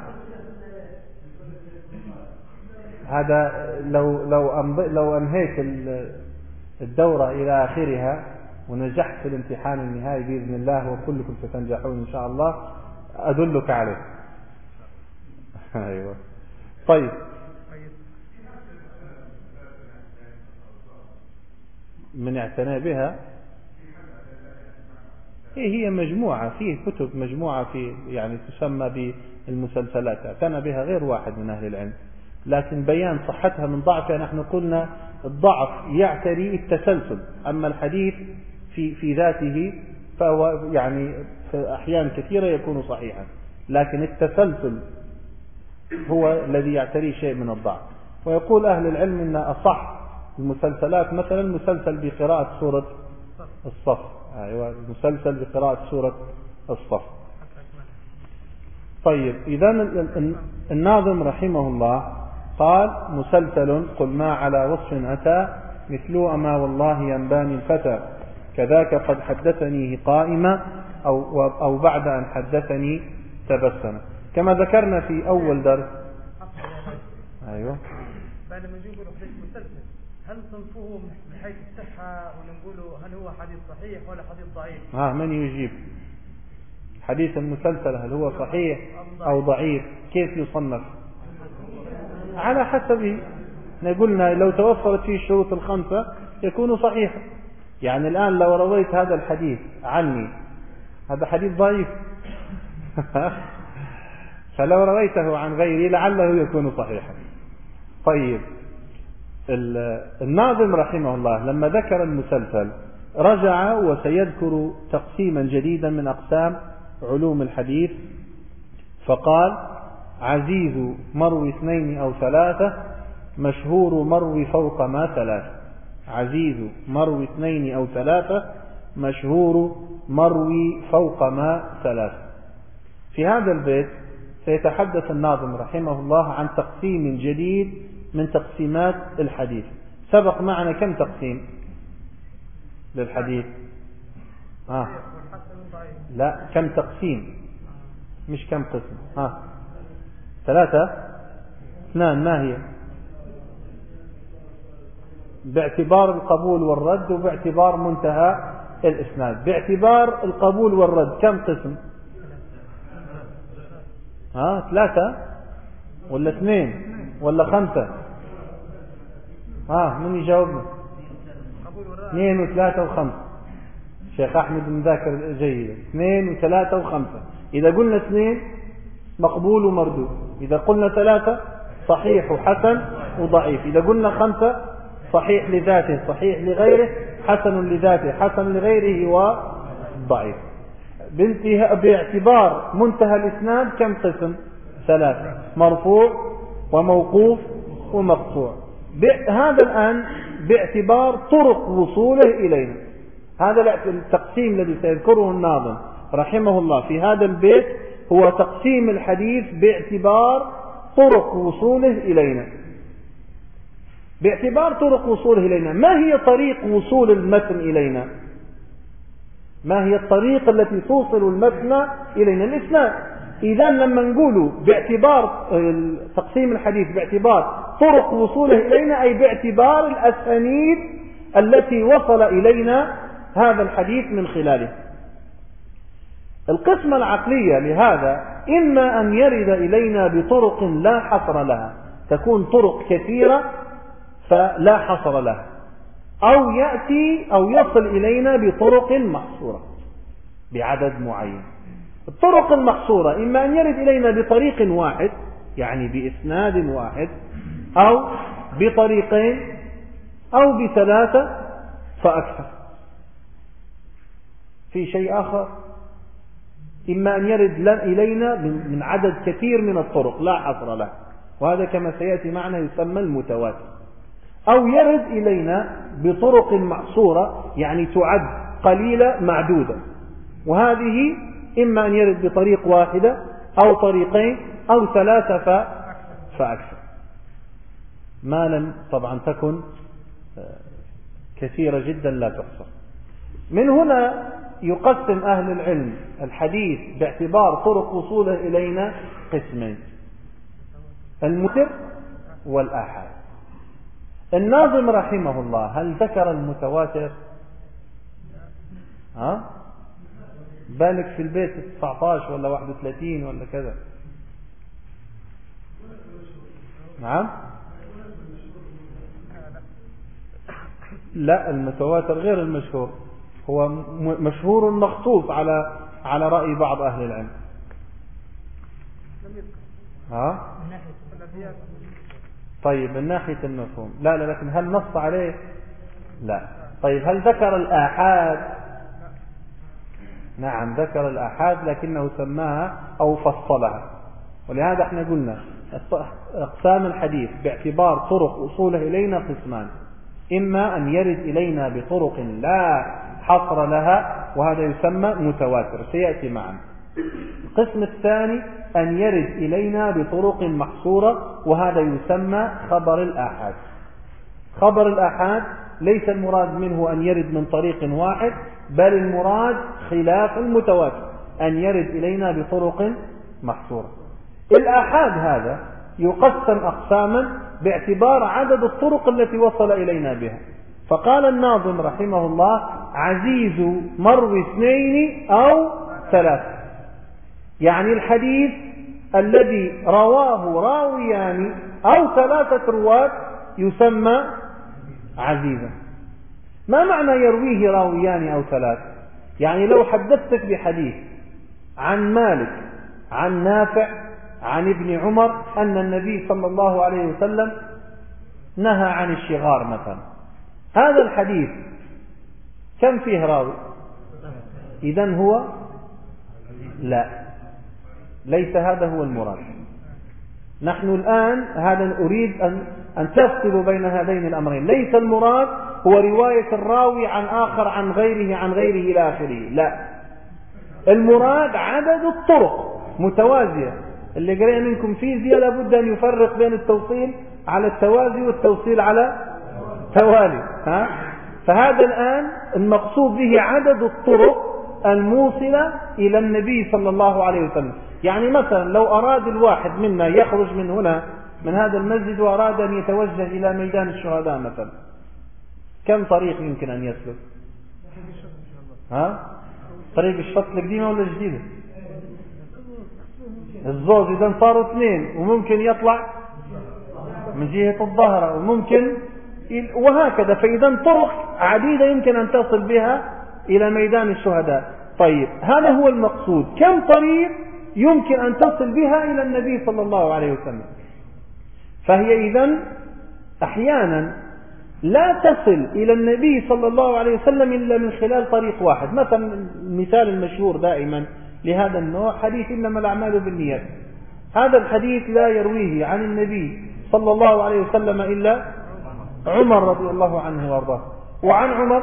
هذا لو لو لو أنهيت الدورة إلى آخرها ونجحت في الامتحان النهائي بإذن الله، وكلكم ستنجحون إن شاء الله، أدلك عليه. أيوة. طيب، من اعتنى بها هي مجموعة، فيه كتب مجموعة في يعني تسمى بالمسلسلات، اعتنى بها غير واحد من أهل العلم، لكن بيان صحتها من ضعفها نحن قلنا الضعف يعتري التسلسل، أما الحديث في في ذاته فهو يعني في أحيان كثيرة يكون صحيحا، لكن التسلسل هو الذي يعتري شيء من الضعف. ويقول أهل العلم أن أصح المسلسلات مثلا مسلسل بقراءة سورة الصف. أيوة، المسلسل بقراءة سورة الصف. طيب، إذا الناظم رحمه الله قال: مسلسل قل ما على وصف أتى مثل أما والله ينباني الفتى كذاك قد حدثني قائما أو, أو بعد أن حدثني تبسم، كما ذكرنا في أول درس. أيوة، بعد ما نجيب حديث مسلسل هل صنفه من حيث الصحة ونقول هل هو حديث صحيح ولا حديث ضعيف؟ ها، من يجيب؟ حديث المسلسل هل هو صحيح أو ضعيف؟ كيف يصنف؟ على حسب، قلنا لو توفرت فيه الشروط الخمسة يكون صحيحا. يعني الآن لو رويت هذا الحديث عني هذا حديث ضعيف فلو رويته عن غيري لعله يكون صحيحا. طيب، الناظم رحمه الله لما ذكر المسلسل رجع وسيذكر تقسيما جديدا من أقسام علوم الحديث، فقال: عزيز مروي اثنين أو ثلاثة، مشهور مروي فوق ما ثلاثة. عزيز مروي اثنين أو ثلاثة، مشهور مروي فوق ما ثلاثة. في هذا البيت سيتحدث الناظم رحمه الله عن تقسيم جديد من تقسيمات الحديث. سبق معنا كم تقسيم للحديث؟ آه. لا، كم تقسيم مش كم قسم. ها ثلاثة اثنان. ما هي؟ باعتبار القبول والرد وباعتبار منتهى الإسناد. باعتبار القبول والرد كم قسم؟ ها ثلاثة ولا اثنين ولا خمسة؟ ها من يجاوبنا؟ اثنين وثلاثة وخمسة. شيخ أحمد مذاكر جيد. اثنين وثلاثة وخمسة. إذا قلنا اثنين مقبول ومردود، إذا قلنا ثلاثة صحيح وحسن وضعيف، إذا قلنا خمسة صحيح لذاته صحيح لغيره حسن لذاته حسن لغيره وضعيف. بانتهاء باعتبار منتهى الإسناد كم قسم؟ ثلاثة: مرفوع وموقوف ومقطوع. هذا الآن باعتبار طرق وصوله إلينا. هذا التقسيم الذي سيذكره الناظم رحمه الله في هذا البيت هو تقسيم الحديث باعتبار طرق وصوله إلينا. باعتبار طرق وصوله إلينا، ما هي طريق وصول المتن إلينا؟ ما هي الطريقة التي توصل المتن إلينا؟ الإسناد. إذا لما نقول باعتبار تقسيم الحديث باعتبار طرق وصوله إلينا، أي باعتبار الأسانيد التي وصل إلينا هذا الحديث من خلاله. القسمة العقلية لهذا إما أن يرد إلينا بطرق لا حصر لها، تكون طرق كثيرة فلا حصر لها، أو يأتي أو يصل إلينا بطرق محصورة بعدد معين. الطرق المحصورة إما أن يرد إلينا بطريق واحد يعني بإسناد واحد، أو بطريقين، أو بثلاثة فأكثر. في شيء آخر، إما أن يرد إلينا من عدد كثير من الطرق لا حصر له، وهذا كما سيأتي معنا يسمى المتواتر. أو يرد إلينا بطرق محصورة يعني تعد قليلة معدودة، وهذه إما أن يرد بطريق واحدة أو طريقين أو ثلاثة فأكثر، ما لم طبعا تكن كثيرة جدا لا تحصر. من هنا يقسم أهل العلم الحديث باعتبار طرق وصوله إلينا قسمين: المتواتر والآحاد. الناظم رحمه الله هل ذكر المتواتر؟ ها؟ بالك في البيت تسعة عشر ولا واحد وثلاثين ولا كذا؟ نعم؟ لا، المتواتر غير المشهور، هو مشهور مخطوف على على رأي بعض أهل العلم. ها؟ طيب من ناحية المفهوم لا لا، لكن هل نص عليه؟ لا. طيب هل ذكر الآحاد؟ نعم ذكر الآحاد، لكنه سماها أو فصلها. ولهذا احنا قلنا أقسام الحديث باعتبار طرق وصوله إلينا قسمان: إما أن يرد إلينا بطرق لا حصر لها وهذا يسمى متواتر سيأتي معنا. القسم الثاني أن يرد إلينا بطرق محصورة وهذا يسمى خبر الآحاد. خبر الآحاد ليس المراد منه أن يرد من طريق واحد، بل المراد خلاف المتواتر أن يرد إلينا بطرق محصورة. الآحاد هذا يقسم أقساما باعتبار عدد الطرق التي وصل إلينا بها. فقال الناظم رحمه الله: عزيز مروي اثنين أو ثلاثة، يعني الحديث الذي رواه راويان أو ثلاثة رواة يسمى عزيزا. ما معنى يرويه راويان أو ثلاثة؟ يعني لو حدثتك بحديث عن مالك عن نافع عن ابن عمر أن النبي صلى الله عليه وسلم نهى عن الشغار مثلا، هذا الحديث كم فيه راوي؟ إذن هو لا، ليس هذا هو المراد. نحن الآن هذا أريد أن أن تفصلوا بين هذين الأمرين. ليس المراد هو رواية الراوي عن آخر عن غيره عن غيره إلى آخره، لا، المراد عدد الطرق متوازية. اللي قرأ منكم فيزياء لابد أن يفرق بين التوصيل على التوازي والتوصيل على توالي. ها؟ فهذا الآن المقصود به عدد الطرق الموصلة إلى النبي صلى الله عليه وسلم. يعني مثلا لو أراد الواحد منا يخرج من هنا من هذا المسجد وأراد أن يتوجه إلى ميدان الشهداء مثلا، كم طريق يمكن أن يسلك؟ ها؟ طريق الشط القديمة ولا الجديدة؟ الزوز إذا صاروا اثنين، وممكن يطلع من جهة الظهر وممكن وهكذا. فإذا طرق عديدة يمكن أن تصل بها إلى ميدان الشهداء. طيب هذا هو المقصود، كم طريق يمكن أن تصل بها إلى النبي صلى الله عليه وسلم. فهي إذن أحيانا لا تصل إلى النبي صلى الله عليه وسلم إلا من خلال طريق واحد. مثلا المثال المشهور دائما لهذا النوع حديث إنما الأعمال بالنيات. هذا الحديث لا يرويه عن النبي صلى الله عليه وسلم إلا عمر رضي الله عنه وارضاه، وعن عمر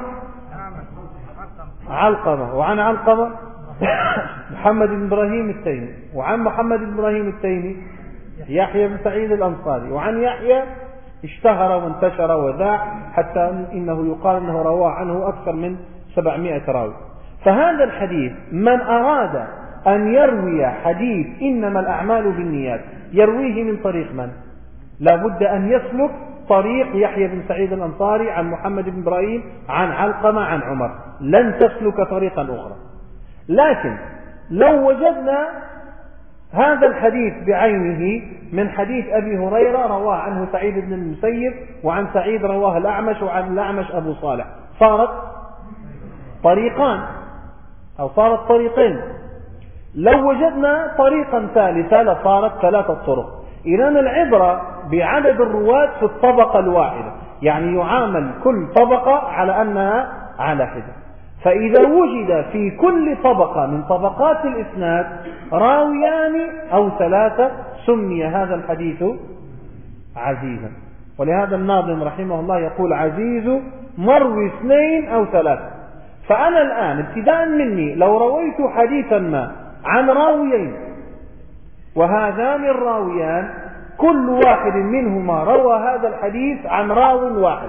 علقمة، وعن علقمة محمد بن إبراهيم التيمي، وعن محمد بن إبراهيم التيمي يحيى بن سعيد الأنصاري، وعن يحيى اشتهر وانتشر وذاع حتى إنه يقال أنه رواه عنه أكثر من سبعمائة راوي. فهذا الحديث من أراد أن يروي حديث إنما الأعمال بالنيات يرويه من طريق من؟ لابد أن يسلك طريق يحيى بن سعيد الأنصاري عن محمد بن إبراهيم عن علقمة عن عمر، لن تسلك طريقا أخرى. لكن لو وجدنا هذا الحديث بعينه من حديث أبي هريرة رواه عنه سعيد بن المسيب، وعن سعيد رواه الأعمش، وعن الأعمش أبو صالح، صارت طريقان أو صارت طريقين. لو وجدنا طريقا ثالثا لصارت ثلاثة طرق. إذن العبرة بعدد الرواة في الطبقة الواحدة، يعني يعامل كل طبقة على أنها على حدة. فإذا وجد في كل طبقة من طبقات الإسناد راويان أو ثلاثة سمي هذا الحديث عزيزا. ولهذا الناظم رحمه الله يقول عزيز مروي اثنين أو ثلاثة. فأنا الآن ابتداء مني لو رويت حديثا ما عن راويين وهذان الراويان كل واحد منهما روى هذا الحديث عن راو واحد،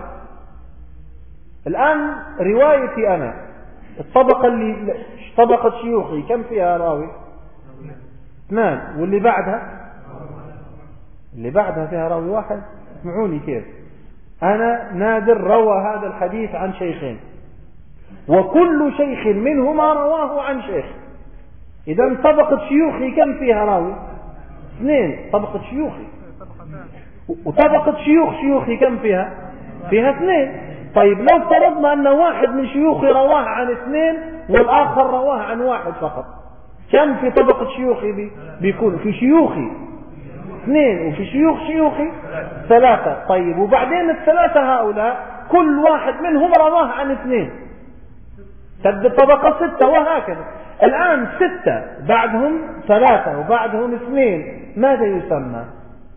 الآن روايتي أنا الطبقة اللي طبقة شيوخي كم فيها راوي؟ اثنان، واللي بعدها اللي بعدها فيها راوي واحد. اسمعوني كيف، أنا نادر روى هذا الحديث عن شيخين وكل شيخ منهما رواه عن شيخ. إذا طبقة شيوخي كم فيها راوي؟ اثنين، طبقة شيوخي. وطبقة شيوخ شيوخي كم فيها؟ فيها اثنين. طيب لو فرضنا أن واحد من شيوخي رواه عن اثنين والآخر رواه عن واحد فقط، كم في طبقة شيوخي بي؟ بيكون في شيوخي اثنين وفي شيوخ شيوخي ثلاثة. طيب وبعدين الثلاثة هؤلاء كل واحد منهم رواه عن اثنين، تبدأ طبقة ستة وهكذا. الآن ستة بعدهم ثلاثة وبعدهم اثنين، ماذا يسمى؟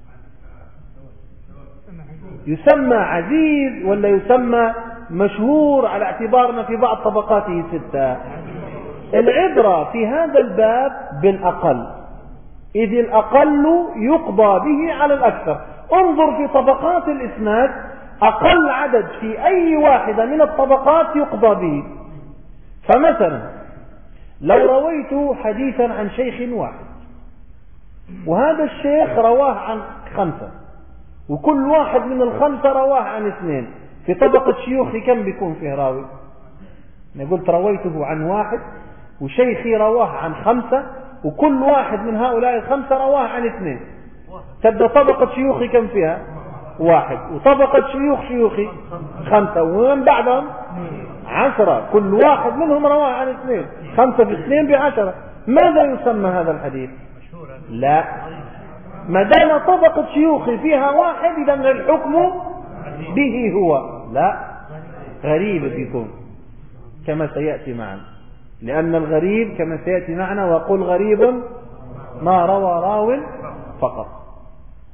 يسمى عزيز ولا يسمى مشهور على اعتبارنا في بعض طبقاته ستة؟ العبرة في هذا الباب بالأقل، إذ الأقل يقضى به على الأكثر. انظر في طبقات الإسناد أقل عدد في أي واحدة من الطبقات يقضى به. فمثلا لو رويت حديثا عن شيخ واحد وهذا الشيخ رواه عن خمسة وكل واحد من الخمسة رواه عن اثنين، في طبقة شيوخي كم بيكون فيه راوي؟ أنا قلت رويته عن واحد وشيخي رواه عن خمسة وكل واحد من هؤلاء الخمسة رواه عن اثنين، تبدأ طبقة شيوخي كم فيها؟ واحد. وطبقة شيوخ شيوخي خمسة، ومن بعدهم عشرة، كل واحد منهم رواه عن اثنين، خمسة في اثنين بعشرة. ماذا يسمى هذا الحديث؟ لا، ما دام طبقة شيوخي فيها واحد إذا الحكم به هو لا، غريب بيكون كما سيأتي معنا، لأن الغريب كما سيأتي معنا وقل غريب ما روى راو فقط.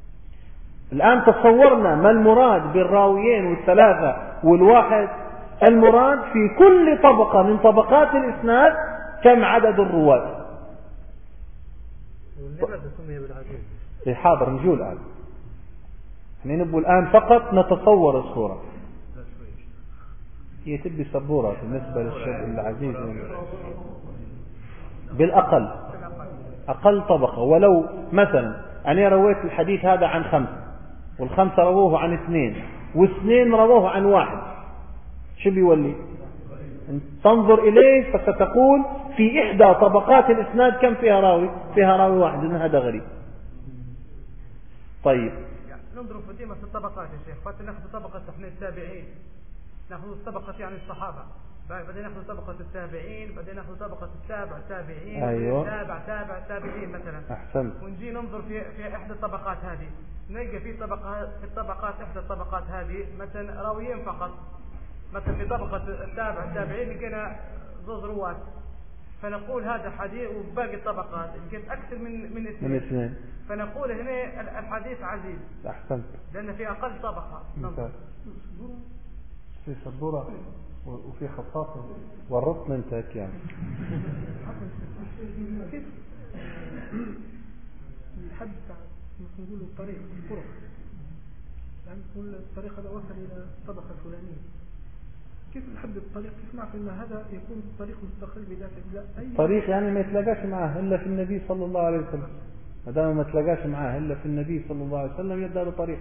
الآن تصورنا ما المراد بالراويين والثلاثة والواحد. المراد في كل طبقة من طبقات الإسناد كم عدد الرواة. إيه حاضر نجول الآن. احنا نبغى الآن فقط نتصور الصورة. هي تبي سبورة بالنسبة للشاب العزيز بالأقل أقل طبقة. ولو مثلا أنا رويت الحديث هذا عن خمسة والخمسة رووه عن اثنين واثنين رووه عن واحد، شو بيولي؟ تنظر إليه فستقول في إحدى طبقات الإسناد كم فيها راوي؟ فيها راوي واحد، إن هذا غريب. طيب ننظر في ديما في الطبقات يا شيخ. فات ناخذ طبقة احنا التابعين، ناخذ طبقة يعني الصحابة، بعدين ناخذ طبقة التابعين، بعدين ناخذ طبقة التابع تابعين، أيوة. تابع تابع تابعين مثلا. أحسنت. ونجي ننظر في في إحدى الطبقات هذه، نلقى في طبقة في الطبقات إحدى الطبقات هذه مثلا راويين فقط. مثلا في طبقة التابع التابعين لقينا زوج رواة، فنقول هذا حديث. وباقي الطبقات لقيت أكثر من من اثنين. من اثنين. فنقول هنا الحديث عزيز. أحسنت. لأن في أقل طبقة. في سبورة وفي خطاطة ورطنا انت هيك يعني. الحد نقول الطريق الطرق، يعني نقول الطريق هذا وصل إلى الطبقة الفلانية. كيف نحدد الطريق؟ كيف نعرف أن هذا يكون طريق مستقل بذاته؟ لا أي طريق يعني ما يتلاقاش معه إلا في النبي صلى الله عليه وسلم. ما دام ما تلاقاش معه إلا في النبي صلى الله عليه وسلم يبدأ له طريق.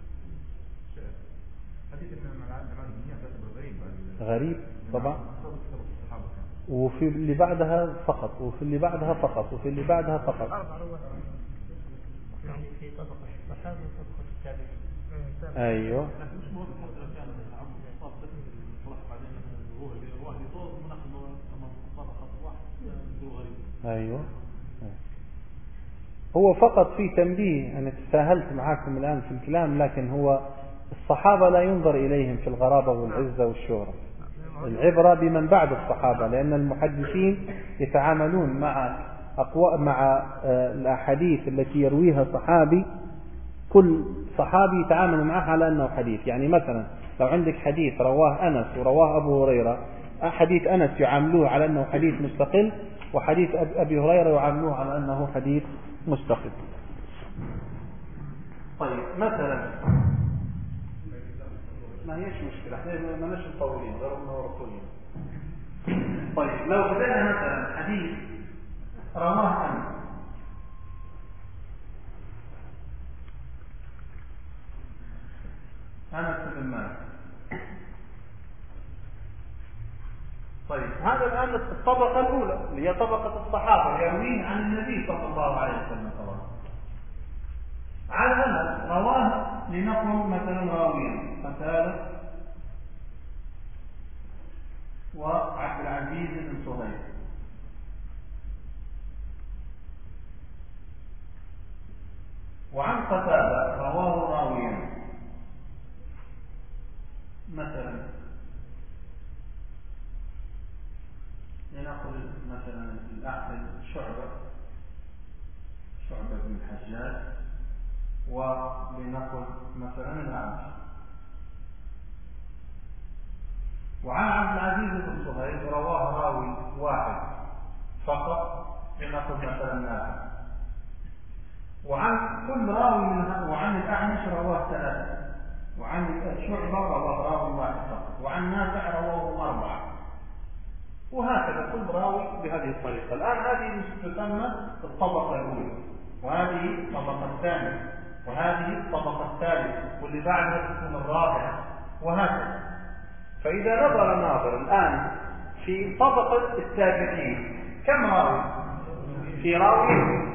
غريب طبعا. وفي اللي بعدها فقط، وفي اللي بعدها فقط، وفي اللي بعدها فقط. يعني في طبقة الصحابة وطبقة التابعين. أيوه. أيوه. هو فقط في تنبيه. أنا تساهلت معاكم الآن في الكلام، لكن هو الصحابة لا ينظر إليهم في الغرابة والعزة والشهرة. العبرة بمن بعد الصحابة، لأن المحدثين يتعاملون مع أقوى مع الأحاديث التي يرويها صحابي. كل صحابي يتعامل معه على أنه حديث. يعني مثلا لو عندك حديث رواه أنس ورواه أبو هريرة، حديث أنس يعاملوه على أنه حديث مستقل، وحديث أبي هريرة يعاملوه على أنه حديث مستقل. طيب مثلا ما هيش مشكلة، احنا ما نش مطولين غير انه رسولين. طيب لو بدأنا مثلا حديث رواه أنس، أنس بن مالك. طيب هذا الآن الطبقة الأولى اللي هي طبقة الصحابة يرويه عن النبي صلى الله عليه وسلم. طبعا على أنس رواه لنقل مثلا راويين قتادة وعبد العزيز بن صهيب. وعن قتادة رواه راويين مثلا لنقل مثلا الأعمش شعبة شعبة بن الحجاج، ولنقل مثلا الأعمش. وعن عبد العزيز بن صهيب رواه راوي واحد فقط لنقل مثلا نافع. وعن كل راوي منها، وعن الأعمش رواه ثلاثة، وعن شعبة رواه راوي واحد فقط، وعن نافع رواه أربعة، وهكذا كل راوي بهذه الطريقة. الآن هذه تسمى الطبقة الأولى، وهذه الطبقة الثانية، وهذه الطبقة الثالثة، واللي بعدها تكون الرابعة، وهكذا. فإذا نظر الناظر الآن في طبقة التابعين كم راوي؟ في راوي.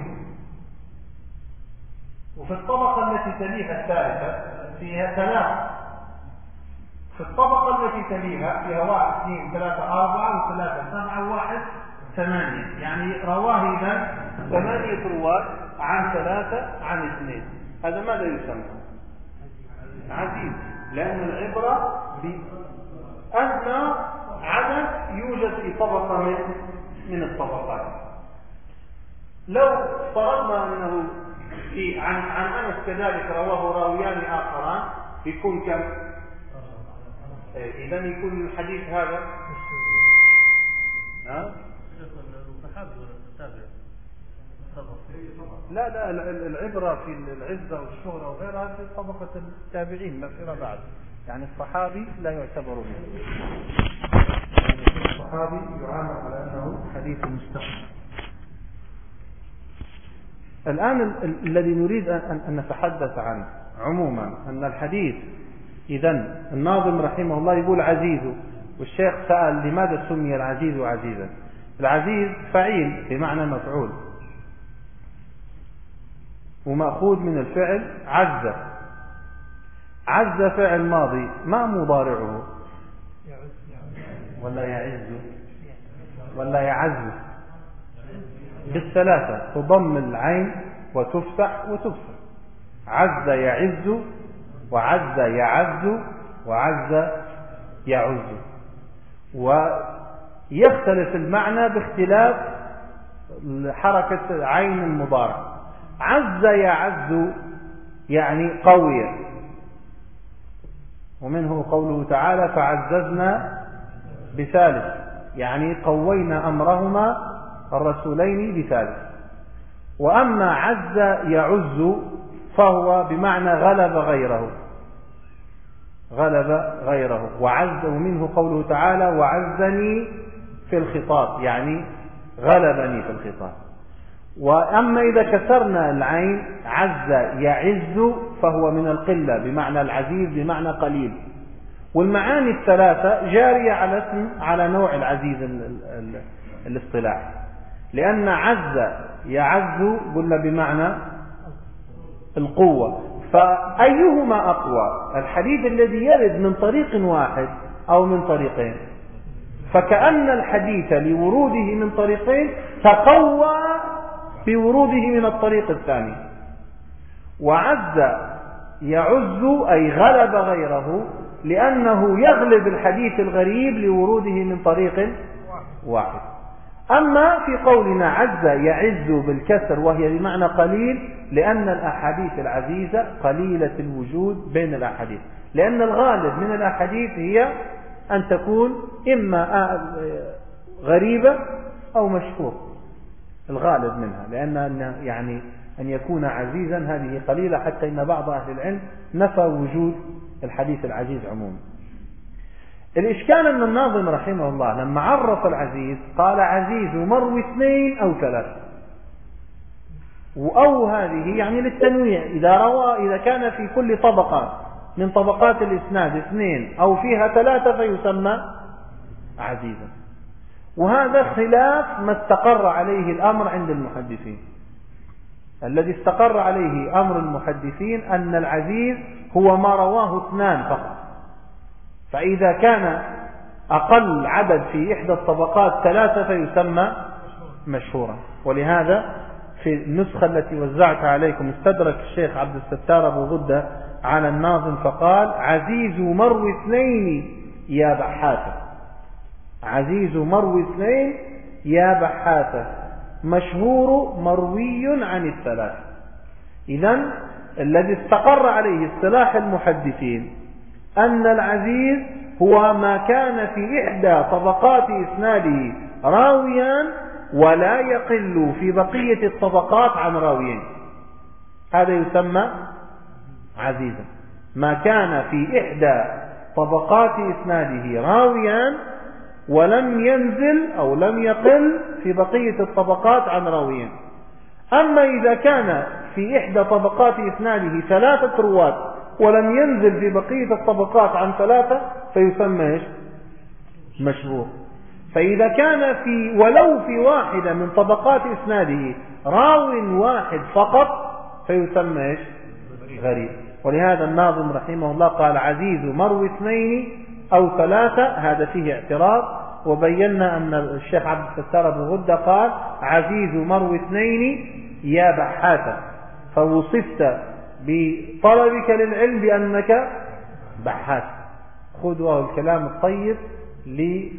وفي الطبقة التي تليها الثالثة فيها ثلاثة. في الطبقة التي تليها فيها واحد اثنين ثلاثة أربعة وثلاثة سبعة وواحد ثمانية. يعني رواه إذا ثمانية رواة عن ثلاثة عن اثنين. هذا ماذا يسمى؟ عزيز. لأن العبرة بأن عدد يوجد في طبقة من من الطبقات. لو فرضنا أنه في عن عن أنس كذلك رواه راويان آخران يكون كم؟ إذا يكون الحديث هذا ها؟ لا لا العبرة في العزة والشهرة وغيرها في طبقة التابعين ما فيما بعد، يعني الصحابي لا يعتبر منه، يعني الصحابي يعامل على أنه حديث مستقل. الآن ال ال الذي نريد أن, أن نتحدث عنه عموما أن الحديث، إذن الناظم رحمه الله يقول عزيز، والشيخ سأل لماذا سمي العزيز عزيزا؟ العزيز فعيل بمعنى مفعول ومأخوذ من الفعل عز. عز فعل ماضي، ما مضارعه؟ ولا يعز ولا يعز؟ بالثلاثة، تضم العين وتفتح وتكسر. عز يعز، وعز يعز، وعز يعز. ويختلف المعنى باختلاف حركة عين المضارع. عز يعز يعني قوي، ومنه قوله تعالى فعززنا بثالث، يعني قوينا أمرهما الرسولين بثالث. وأما عز يعز فهو بمعنى غلب غيره، غلب غيره. وعز، ومنه قوله تعالى وعزني في الخطاب، يعني غلبني في الخطاب. وأما إذا كسرنا العين عز يعز فهو من القلة بمعنى العزيز بمعنى قليل. والمعاني الثلاثة جارية على اسم على نوع العزيز الاصطلاح، لأن عز يعز قلنا بمعنى القوة. فأيهما أقوى؟ الحديث الذي يرد من طريق واحد أو من طريقين؟ فكأن الحديث لوروده من طريقين تقوى بوروده من الطريق الثاني. وعز يعز أي غلب غيره لأنه يغلب الحديث الغريب لوروده من طريق واحد. أما في قولنا عز يعز بالكسر وهي بمعنى قليل، لأن الأحاديث العزيزة قليلة الوجود بين الأحاديث، لأن الغالب من الأحاديث هي أن تكون إما غريبة أو مشهور، الغالب منها، لأن يعني أن يكون عزيزا هذه قليلة، حتى إن بعض أهل العلم نفى وجود الحديث العزيز عموما. الإشكال أن الناظم رحمه الله لما عرف العزيز قال عزيز مروي اثنين أو ثلاثة، أو هذه يعني للتنويع، إذا روى إذا كان في كل طبقة من طبقات الإسناد اثنين أو فيها ثلاثة فيسمى عزيزا. وهذا خلاف ما استقر عليه الأمر عند المحدثين. الذي استقر عليه أمر المحدثين أن العزيز هو ما رواه اثنان فقط، فإذا كان أقل عدد في إحدى الطبقات ثلاثة فيسمى مشهورا. ولهذا في النسخة التي وزعتها عليكم استدرك الشيخ عبد الستار أبو غدة على الناظم فقال عزيز مروي اثنين يا بحاته، عزيز مروي اثنين يا بحاته، مشهور مروي عن الثلاثة. إذن الذي استقر عليه اصطلاح المحدثين أن العزيز هو ما كان في إحدى طبقات إسناده راويان ولا يقل في بقية الطبقات عن راويين، هذا يسمى عزيزا. ما كان في إحدى طبقات إسناده راويان ولم ينزل أو لم يقل في بقية الطبقات عن راويين. أما إذا كان في إحدى طبقات إسناده ثلاثة رواة ولم ينزل في بقية الطبقات عن ثلاثة فيسمى مشهور. فإذا كان في ولو في واحدة من طبقات إسناده راو واحد فقط فيسمى غريب. ولهذا الناظم رحمه الله قال عزيز مروي اثنين أو ثلاثة، هذا فيه اعتراض. وبينا أن الشيخ عبد الستار أبو غدة قال عزيز مروي اثنين يا بحاته، فوصفت بطلبك للعلم بأنك بحاث. خذوا الكلام الطيب لي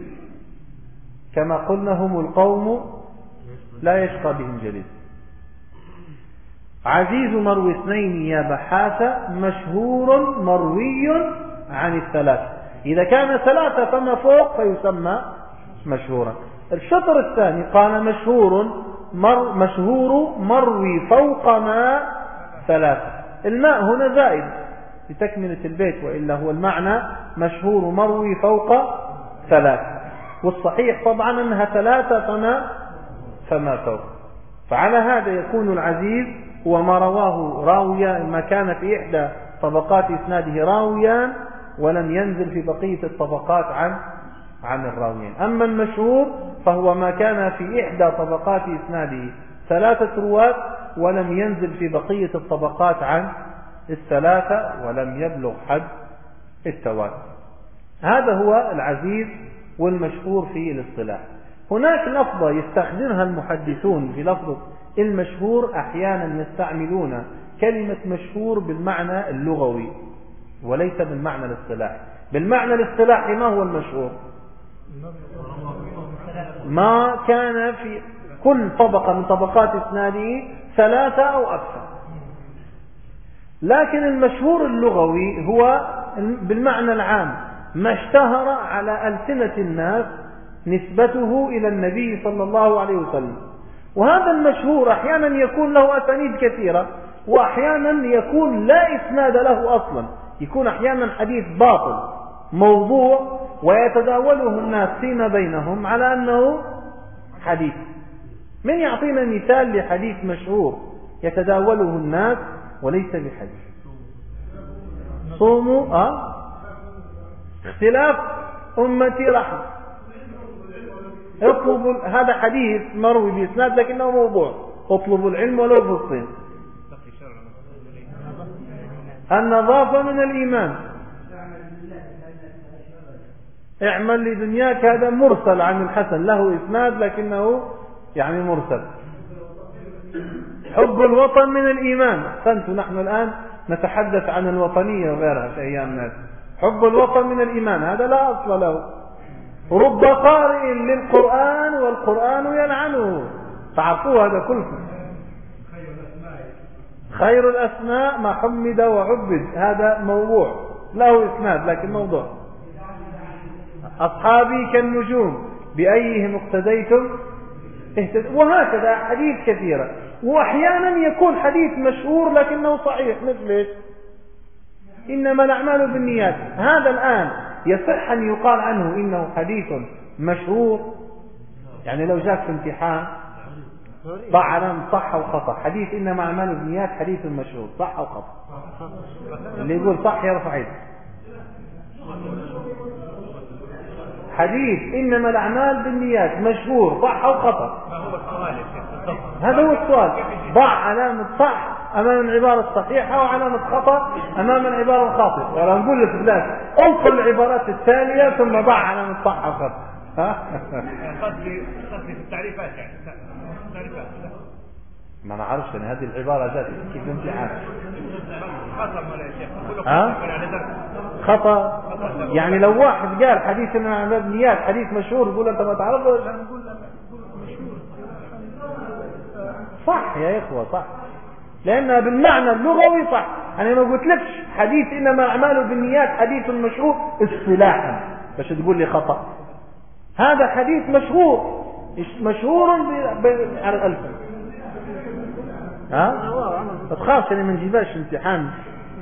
كما قلنا هم القوم لا يشقى بهم جليس. عزيز مروي اثنين يا بحاثة مشهور مروي عن الثلاثة. إذا كان ثلاثة فما فوق فيسمى مشهورا. الشطر الثاني قال مشهور مر مشهور مروي فوق ما ثلاثة. الماء هنا زائد لتكملة البيت، وإلا هو المعنى مشهور مروي فوق ثلاثة، والصحيح طبعا أنها ثلاثة فما فما فوق. فعلى هذا يكون العزيز هو ما رواه راويا، ما كان في إحدى طبقات إسناده راويان ولم ينزل في بقية الطبقات عن عن الراويين. أما المشهور فهو ما كان في إحدى طبقات إسناده ثلاثة رواة ولم ينزل في بقية الطبقات عن الثلاثة ولم يبلغ حد التواتر. هذا هو العزيز والمشهور في الاصطلاح. هناك لفظة يستخدمها المحدثون في لفظ المشهور، أحيانا يستعملون كلمة مشهور بالمعنى اللغوي وليس بالمعنى الاصطلاحي. بالمعنى الاصطلاحي ما هو المشهور؟ ما كان في كل طبقة من طبقات إسناده ثلاثة أو أكثر. لكن المشهور اللغوي هو بالمعنى العام ما اشتهر على ألسنة الناس نسبته إلى النبي صلى الله عليه وسلم. وهذا المشهور أحيانا يكون له أسانيد كثيرة، وأحيانا يكون لا إسناد له أصلا، يكون أحيانا حديث باطل موضوع ويتداوله الناس فيما بينهم على أنه حديث. من يعطينا مثال لحديث مشهور يتداوله الناس وليس بحديث؟ صوموا أه؟ اختلاف أمتي رحمة. اطلبوا، هذا حديث مروي بإسناد لكنه موضوع. اطلبوا العلم ولو في الصين. النظافة من الإيمان. اعمل لدنياك، هذا مرسل عن الحسن، له إسناد لكنه يعني مرسل. حب الوطن من الإيمان. أحسنت، نحن الآن نتحدث عن الوطنية وغيرها في أيام الناس. حب الوطن من الإيمان، هذا لا أصل له. رب قارئ للقرآن والقرآن يلعنه. تعرفوا هذا كله. خير الأسماء ما حمد وعبد، هذا موضوع له إسناد لكن موضوع. أصحابي كالنجوم بأيهم اقتديتم اهتدوا. وهكذا حديث كثيرة. وأحيانا يكون حديث مشهور لكنه صحيح، مثل إنما الأعمال بالنيات. هذا الآن يصح أن يقال عنه إنه حديث مشهور. يعني لو جاء في امتحان ضع علامة صح أو خطأ، حديث إنما الأعمال بالنيات حديث مشهور، صح أو خطأ؟ اللي يقول صح يرفع يده. حديث إنما الأعمال بالنيات مشهور، صح أو خطأ؟ هذا هو السؤال. ضع علامة صح أمام العبارة الصحيحة وعلامة خطأ أمام العبارة الخاطئة. ولا نقول لك بلاش، انقل العبارات التالية ثم ضع علامة صح أو خطأ. قصدي قصدي في التعريفات، يعني التعريفات ما نعرفش أن هذه العبارة جات كيف امتحان. خطأ ولا يا شيخ؟ ها؟ خطأ. يعني لو واحد قال حديث إنما النيات حديث مشهور يقول أنت ما تعرفه. صح يا إخوة، صح، لأنها بالمعنى اللغوي صح. أنا ما قلت لكش حديث إنما الأعمال بالنيات حديث مشهور اصطلاحا باش تقول لي خطأ. هذا حديث مشهور مشهور على الألسن. ها؟ ما تخافش أنا ما نجيبهاش امتحان.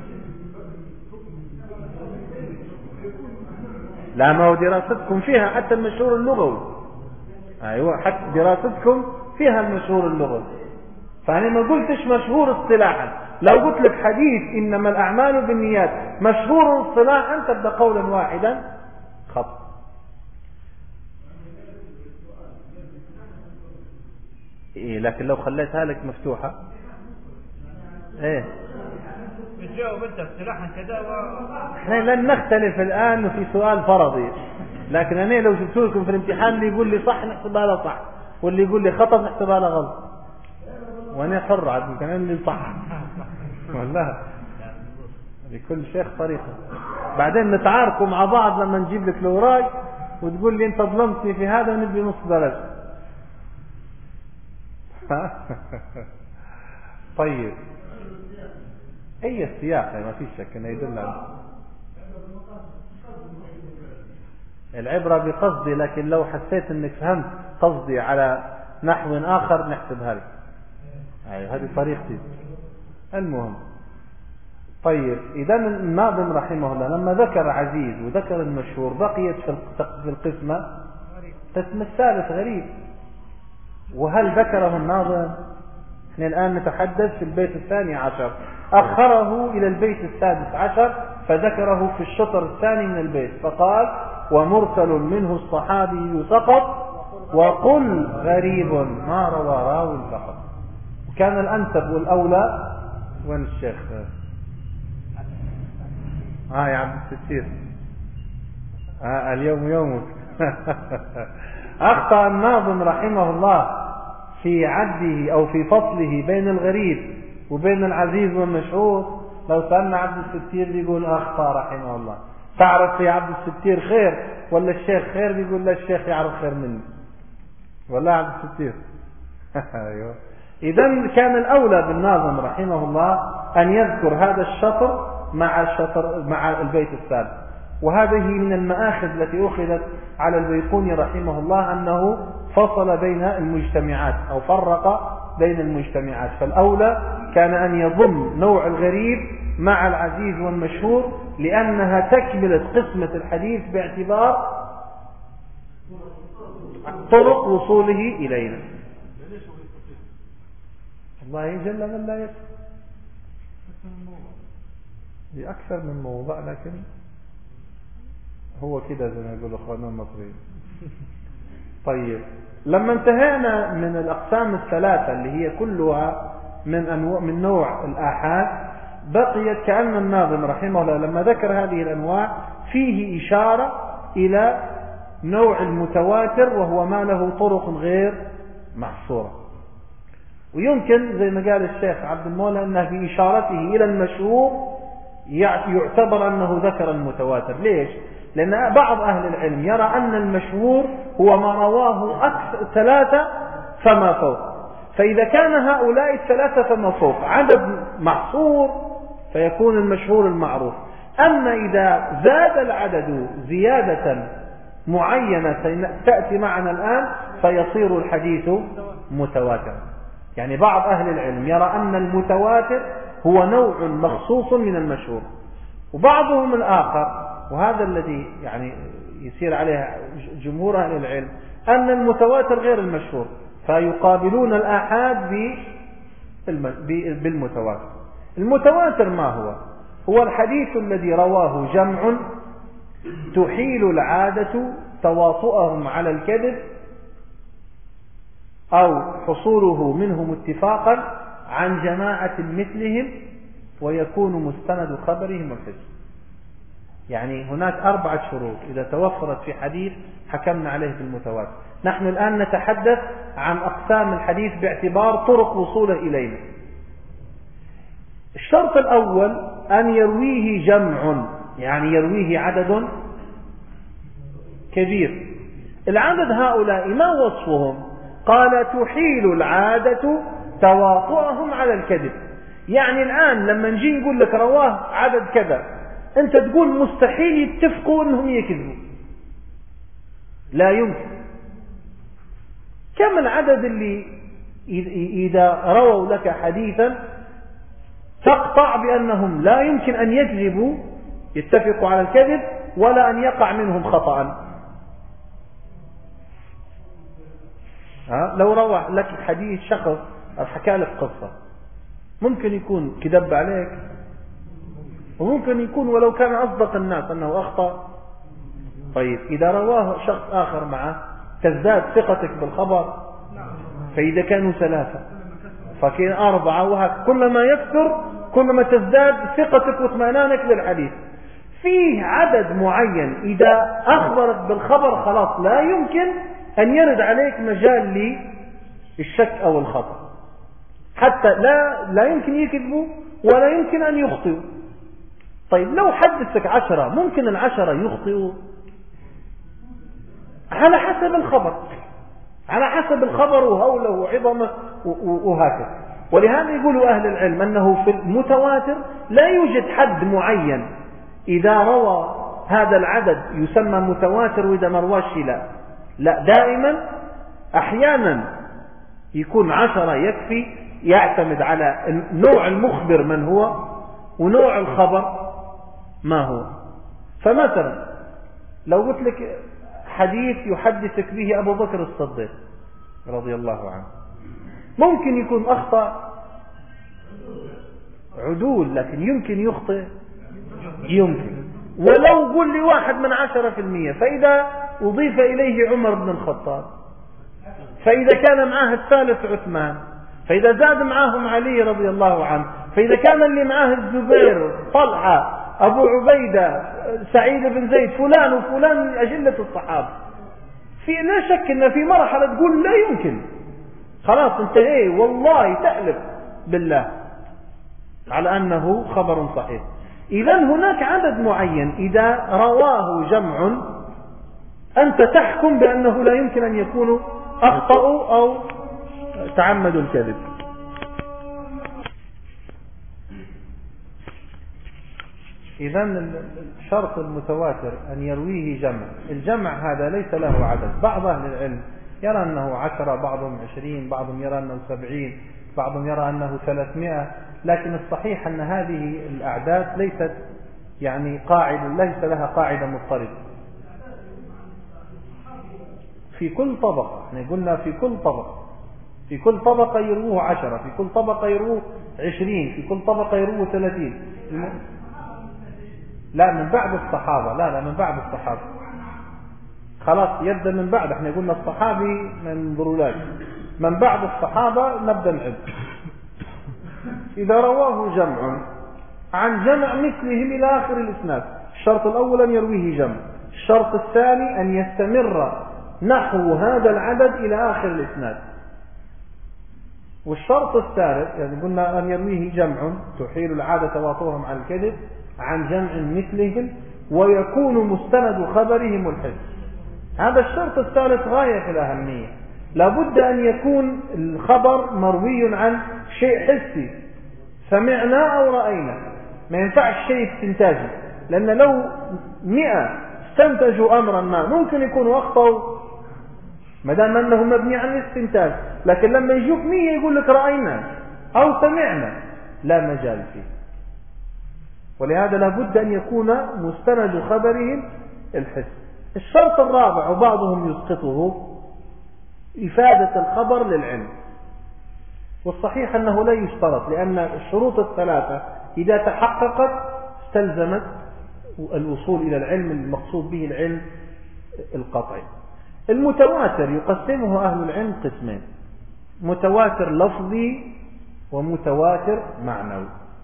لا، ما هو دراستكم فيها حتى المشهور اللغوي. أيوة، حتى دراستكم فيها المشهور اللغوي. فأنا ما قلتش مشهور اصطلاحا. لو قلت لك حديث إنما الأعمال بالنيات مشهور اصطلاحا تبدأ قولا واحدا خط. إيه، لكن لو خليتها لك مفتوحة ايه بتجاوب انت اصطلاحا كذا و... احنا لن نختلف الآن في سؤال فرضي، لكن أنا لو جبت لكم في الامتحان اللي يقول لي صح نحسبها له صح، واللي يقول لي خطأ نحسبها له غلط، وأنا حر عاد ممكن اللي صح والله. لكل شيخ طريقة. بعدين نتعاركوا مع بعض لما نجيب لك الأوراق وتقول لي أنت ظلمتني في هذا وندي نص درجة. طيب أي السياق ما فيش شك أنه يدل على العبرة بقصدي، لكن لو حسيت أنك فهمت قصدي على نحو آخر نحسبها لك. يعني هذه طريقتي. المهم طيب إذا الناظم رحمه الله لما ذكر عزيز وذكر المشهور بقيت في القسمة قسم الثالث غريب. وهل ذكره الناظم؟ احنا الآن نتحدث في البيت الثاني عشر، أخره إلى البيت السادس عشر فذكره في الشطر الثاني من البيت فقال ومرسل منه الصحابي سقط وقل غريب ما روى راو فقط. كان الأنسب والأولى وين الشيخ؟ آه يا عبد الستير آه اليوم يومك. أخطأ الناظم رحمه الله في عده أو في فصله بين الغريب وبين العزيز والمشهور. لو سألنا عبد الستير بيقول أخطأ رحمه الله. تعرف في عبد الستير خير ولا الشيخ خير؟ بيقول لا الشيخ يعرف خير مني ولا عبد الستير. أيوه. إذن كان الأولى بالناظم رحمه الله أن يذكر هذا الشطر مع الشطر مع البيت السابق. وهذه من المآخذ التي أخذت على البيقوني رحمه الله أنه فصل بين المجتمعات أو فرق بين المجتمعات. فالأولى كان أن يضم نوع الغريب مع العزيز والمشهور لأنها تكملة قسمة الحديث باعتبار طرق وصوله إلينا. الله جل من لا يكفر بأكثر من موضع، لكن هو كده زي ما يقولوا أخواننا المصريين. طيب لما انتهينا من الأقسام الثلاثة اللي هي كلها من أنواع من نوع الآحاد بقيت كأن الناظم رحمه الله لما ذكر هذه الأنواع فيه إشارة إلى نوع المتواتر وهو ما له طرق غير محصورة. ويمكن زي ما قال الشيخ عبد المولى أنه بإشارته إلى المشهور يعتبر أنه ذكر المتواتر. ليش؟ لأن بعض أهل العلم يرى أن المشهور هو ما رواه أكثر ثلاثة فما فوق. فإذا كان هؤلاء الثلاثة فما فوق عدد محصور فيكون المشهور المعروف. أما إذا زاد العدد زيادة معينة تأتي معنا الآن فيصير الحديث متواترا. يعني بعض أهل العلم يرى أن المتواتر هو نوع مخصوص من المشهور، وبعضهم الآخر وهذا الذي يعني يسير عليه جمهور أهل العلم أن المتواتر غير المشهور فيقابلون الآحاد بالمتواتر. المتواتر ما هو؟ هو الحديث الذي رواه جمع تحيل العادة تواطؤهم على الكذب أو حصوله منهم اتفاقا عن جماعة مثلهم ويكون مستند خبرهم الحسن. يعني هناك أربعة شروط إذا توفرت في حديث حكمنا عليه بالمتواتر. نحن الآن نتحدث عن أقسام الحديث باعتبار طرق وصوله إلينا. الشرط الأول أن يرويه جمع، يعني يرويه عدد كبير. العدد هؤلاء ما وصفهم؟ قال تحيل العادة تواطؤهم على الكذب. يعني الآن لما نجي نقول لك رواه عدد كذا أنت تقول مستحيل يتفقوا أنهم يكذبوا، لا يمكن. كم العدد اللي إذا رووا لك حديثا تقطع بأنهم لا يمكن أن يكذبوا يتفقوا على الكذب ولا أن يقع منهم خطأ. ها؟ لو روى لك حديث شخص أو حكى لك قصة ممكن يكون كذب عليك وممكن يكون ولو كان أصدق الناس أنه أخطأ. طيب إذا رواه شخص آخر معه تزداد ثقتك بالخبر. فإذا كانوا ثلاثة فكين أربعة وهكذا كلما يكثر كلما تزداد ثقتك واطمئنانك للحديث. فيه عدد معين إذا أخبرت بالخبر خلاص لا يمكن أن يرد عليك مجال للشك أو الخطأ، حتى لا لا يمكن يكذبوا ولا يمكن أن يخطئوا. طيب لو حدثك عشرة ممكن العشرة يخطئوا على حسب الخبر، على حسب الخبر وهوله وعظمه وهكذا. ولهذا يقولوا أهل العلم أنه في المتواتر لا يوجد حد معين، إذا روى هذا العدد يسمى متواتر وإذا ما رواش لا لا دائما أحيانا يكون عشرة يكفي، يعتمد على نوع المخبر من هو ونوع الخبر ما هو. فمثلا لو قلت لك حديث يحدثك به أبو بكر الصديق رضي الله عنه، ممكن يكون أخطأ عدول لكن يمكن يخطئ، يمكن ولو قل لي واحد من عشرة في المية. فإذا أضيف إليه عمر بن الخطاب، فإذا كان معاه الثالث عثمان، فإذا زاد معاهم علي رضي الله عنه، فإذا كان اللي معاه الزبير، طلحة، أبو عبيدة، سعيد بن زيد، فلان وفلان من أجلة الصحابة، في لا شك أن في مرحلة تقول لا يمكن، خلاص انتهي والله تألف بالله على أنه خبر صحيح. إذا هناك عدد معين إذا رواه جمع أنت تحكم بأنه لا يمكن أن يكونوا أخطأوا أو تعمدوا الكذب. إذا الشرط المتواتر أن يرويه جمع، الجمع هذا ليس له عدد. بعض أهل العلم يرى أنه عشرة، بعضهم عشرين، بعضهم يرى أنه سبعين، بعضهم يرى أنه ثلاثمائة، لكن الصحيح أن هذه الأعداد ليست يعني قاعدة، ليس لها قاعدة مضطردة. في كل طبقة، احنا قلنا في كل طبقة، في كل طبقة يروه عشرة، في كل طبقة يروه عشرين، في كل طبقة يروه ثلاثين. لا من بعد الصحابة، لا لا من بعد الصحابة، خلاص يبدأ من بعد. احنا قلنا الصحابي من ضرولات، من بعد الصحابة نبدأ نعد. إذا رواه جمع عن جمع مثلهم إلى آخر الإسناد، الشرط الأول أن يرويه جمع، الشرط الثاني أن يستمر نحو هذا العدد إلى آخر الإسناد، والشرط الثالث يعني قلنا أن يرويه جمع تحيل العادة تواطؤهم على الكذب عن جمع مثلهم ويكون مستند خبرهم الحس. هذا الشرط الثالث غاية في الأهمية، لابد أن يكون الخبر مروي عن شيء حسي، سمعنا أو رأينا، ما ينفعش شيء استنتاجي، لأن لو مئة استنتجوا أمرا ما ممكن يكونوا أخطأوا ما دام أنه مبني عن الاستنتاج، لكن لما يجوك مية يقول لك رأينا أو سمعنا لا مجال فيه. ولهذا لابد أن يكون مستند خبرهم الحس. الشرط الرابع وبعضهم يسقطه إفادة الخبر للعلم، والصحيح أنه لا يشترط، لأن الشروط الثلاثة إذا تحققت استلزمت الوصول إلى العلم المقصود به العلم القطعي. المتواتر يقسمه أهل العلم قسمين: متواتر لفظي ومتواتر معنوي.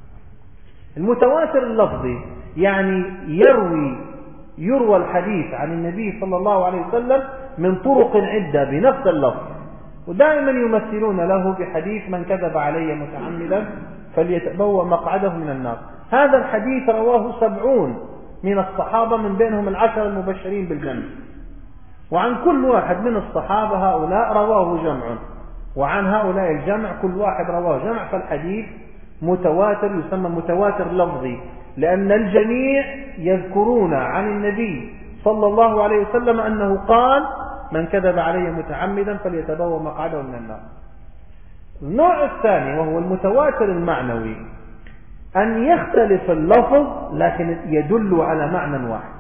المتواتر اللفظي يعني يروي يروى الحديث عن النبي صلى الله عليه وسلم من طرق عدة بنفس اللفظ، ودائما يمثلون له بحديث من كذب علي متعمدا فليتبوأ مقعده من النار. هذا الحديث رواه سبعون من الصحابة من بينهم العشر المبشرين بالجنة، وعن كل واحد من الصحابة هؤلاء رواه جمع، وعن هؤلاء الجمع كل واحد رواه جمع، فالحديث متواتر يسمى متواتر لفظي، لأن الجميع يذكرون عن النبي صلى الله عليه وسلم أنه قال من كذب علي متعمدا فليتبوأ مقعده من النار. النوع الثاني وهو المتواتر المعنوي، أن يختلف اللفظ لكن يدل على معنى واحد.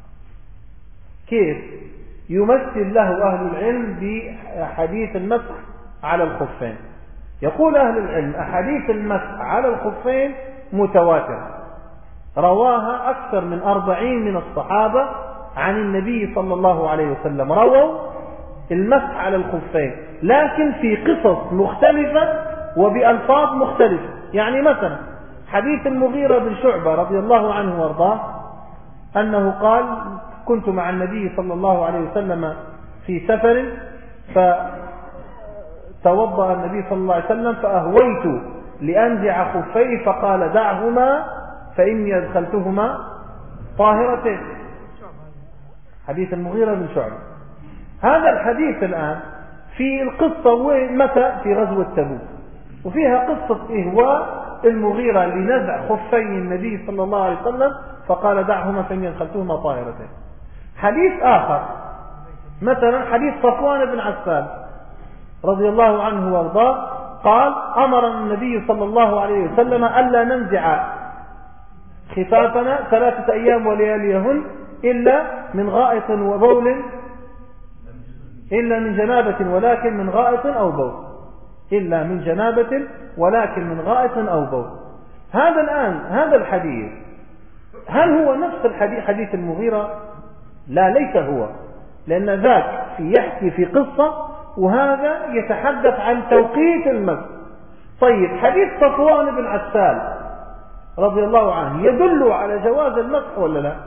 كيف؟ يمثل له أهل العلم بحديث المسح على الخفين. يقول أهل العلم أحاديث المسح على الخفين متواترة، رواها أكثر من أربعين من الصحابة عن النبي صلى الله عليه وسلم، رووا المسح على الخفين لكن في قصص مختلفة وبألفاظ مختلفة. يعني مثلا حديث المغيرة بن شعبة رضي الله عنه وارضاه أنه قال كنت مع النبي صلى الله عليه وسلم في سفر فتوضأ النبي صلى الله عليه وسلم فأهويت لأنزع خفيه فقال دعهما فإني أدخلتهما طاهرتين. حديث المغيرة بن شعبة. هذا الحديث الآن في القصة وين؟ متى؟ في غزوة تبوك. وفيها قصة إهواء المغيرة لنزع خفي النبي صلى الله عليه وسلم فقال دعهما فإن أدخلتهما طاهرتين. حديث آخر مثلا حديث صفوان بن عسال رضي الله عنه وارضاه قال أمر النبي صلى الله عليه وسلم ألا ننزع خفافنا ثلاثة أيام ولياليهن إلا من غائط وبول إلا من جنابة ولكن من غائط أو بول إلا من جنابة ولكن من غائط أو بول. هذا الآن هذا الحديث هل هو نفس الحديث حديث المغيرة؟ لا ليس هو، لأن ذاك في يحكي في قصة وهذا يتحدث عن توقيت المسح. طيب حديث صفوان بن عسال رضي الله عنه يدل على جواز المسح ولا لا؟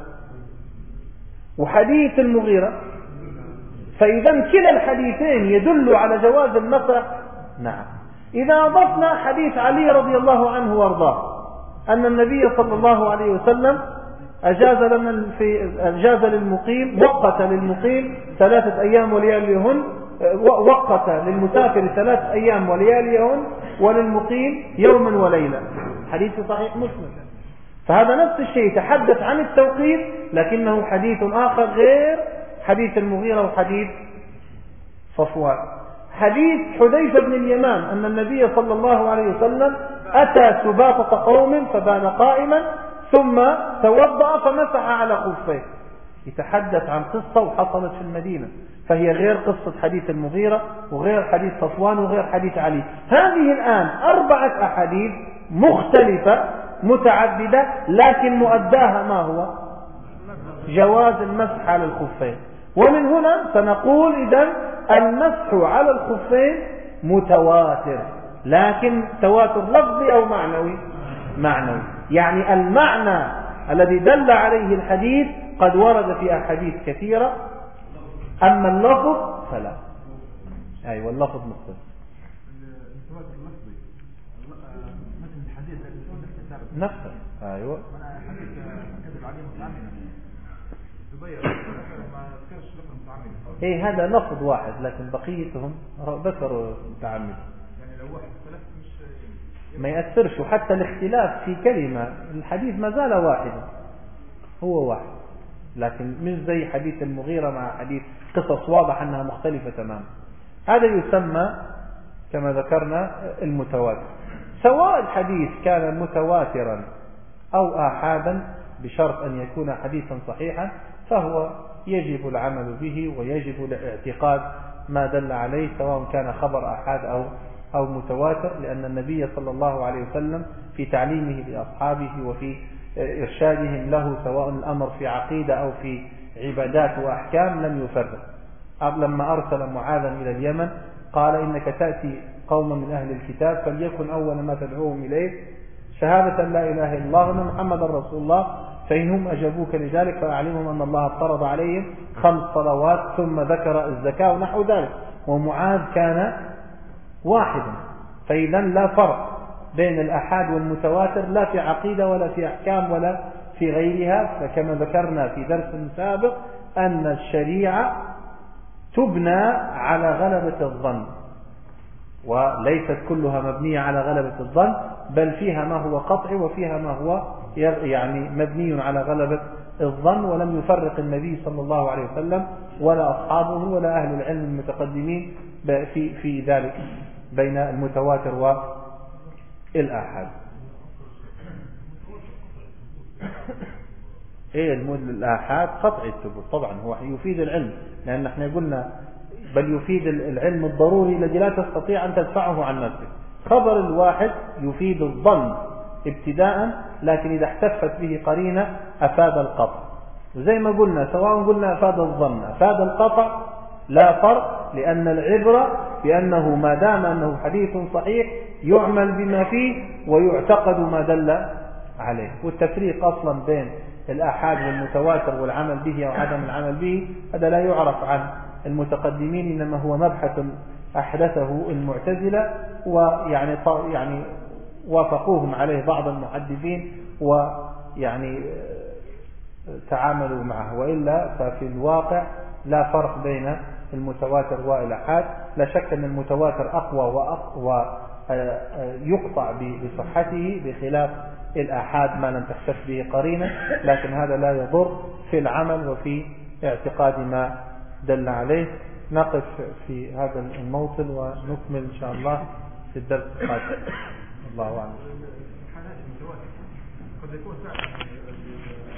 وحديث المغيرة فإذا كلا الحديثين يدل على جواز المسح. نعم. إذا أضفنا حديث علي رضي الله عنه وارضاه أن النبي صلى الله عليه وسلم أجاز لنا في أجاز للمقيم وقت للمقيم ثلاثة أيام ولياليهن وقت للمسافر ثلاثة أيام ولياليهن وللمقيم يوما وليلة، حديث صحيح مسلم. فهذا نفس الشيء يتحدث عن التوقيت لكنه حديث آخر غير حديث المغيرة وحديث صفوان. حديث حذيفة بن اليمان أن النبي صلى الله عليه وسلم أتى سباطة قوم فبان قائما ثم توضأ فمسح على خفيه، يتحدث عن قصة وحصلت في المدينة، فهي غير قصة حديث المغيرة وغير حديث صفوان وغير حديث علي. هذه الآن أربعة أحاديث مختلفة متعددة لكن مؤداها ما هو؟ جواز المسح على الخفين. ومن هنا سنقول إذن المسح على الخفين متواتر، لكن تواتر لفظي أو معنوي؟ معنوي، يعني المعنى الذي دل عليه الحديث قد ورد في أحاديث كثيرة، أما اللفظ فلا. أيوة اللفظ مختلف. التواتر اللفظي مثل الحديث الذي يقول الكتاب نفسه. أيوة. أنا حديث كذب عليه متعمدا تبين ما ذكرش لفظ متعمد. إيه هذا لفظ واحد لكن بقيتهم ذكروا متعمد. يعني لو واحد ثلاث مش ما يأثرش، وحتى الاختلاف في كلمة الحديث ما زال واحدا، هو واحد، لكن مش زي حديث المغيرة مع حديث قصص واضح أنها مختلفة تماما. هذا يسمى كما ذكرنا المتواتر، سواء الحديث كان متواترا أو آحادا بشرط أن يكون حديثا صحيحا فهو يجب العمل به ويجب الاعتقاد ما دل عليه سواء كان خبر آحاد أو أو متواتر، لأن النبي صلى الله عليه وسلم في تعليمه لأصحابه وفي إرشادهم له سواء الأمر في عقيدة أو في عبادات وأحكام لم يفرق. لما أرسل معاذا إلى اليمن قال إنك تأتي قوما من أهل الكتاب فليكن أول ما تدعوهم إليه شهادة لا إله إلا الله وأن محمد رسول الله، فإنهم أجابوك لذلك فأعلمهم أن الله افترض عليهم خمس صلوات ثم ذكر الزكاة ونحو ذلك. ومعاذ كان واحدا، فإذا لا فرق بين الأحاد والمتواتر لا في عقيدة ولا في أحكام ولا في غيرها. فكما ذكرنا في درس سابق أن الشريعة تبنى على غلبة الظن، وليست كلها مبنية على غلبة الظن، بل فيها ما هو قطعي وفيها ما هو يعني مبني على غلبة الظن. ولم يفرق النبي صلى الله عليه وسلم ولا أصحابه ولا أهل العلم المتقدمين في في ذلك بين المتواتر والآحاد. ايه الآحاد قطعي الثبوت طبعا هو يفيد العلم، لأن احنا قلنا بل يفيد العلم الضروري الذي لا تستطيع أن تدفعه عن نفسك. خبر الواحد يفيد الظن ابتداء، لكن إذا احتفت به قرينة أفاد القطع. وزي ما قلنا سواء قلنا أفاد الظن أفاد القطع لا فرق، لأن العبرة بأنه ما دام أنه حديث صحيح يعمل بما فيه ويعتقد ما دل عليه. والتفريق أصلا بين الآحاد والمتواتر والعمل به أو عدم العمل به هذا لا يعرف عن المتقدمين، إنما هو مبحث أحدثه المعتزلة ويعني يعني وافقوهم عليه بعض المحدثين ويعني تعاملوا معه، وإلا ففي الواقع لا فرق بين المتواتر والآحاد. لا شك أن المتواتر أقوى يقطع بصحته، بخلاف الآحاد ما لم تختص به قرينة، لكن هذا لا يضر في العمل وفي اعتقاد ما دل عليه. نقف في هذا الموطن ونكمل إن شاء الله في الدرس القادم. الله أعلم. قد يكون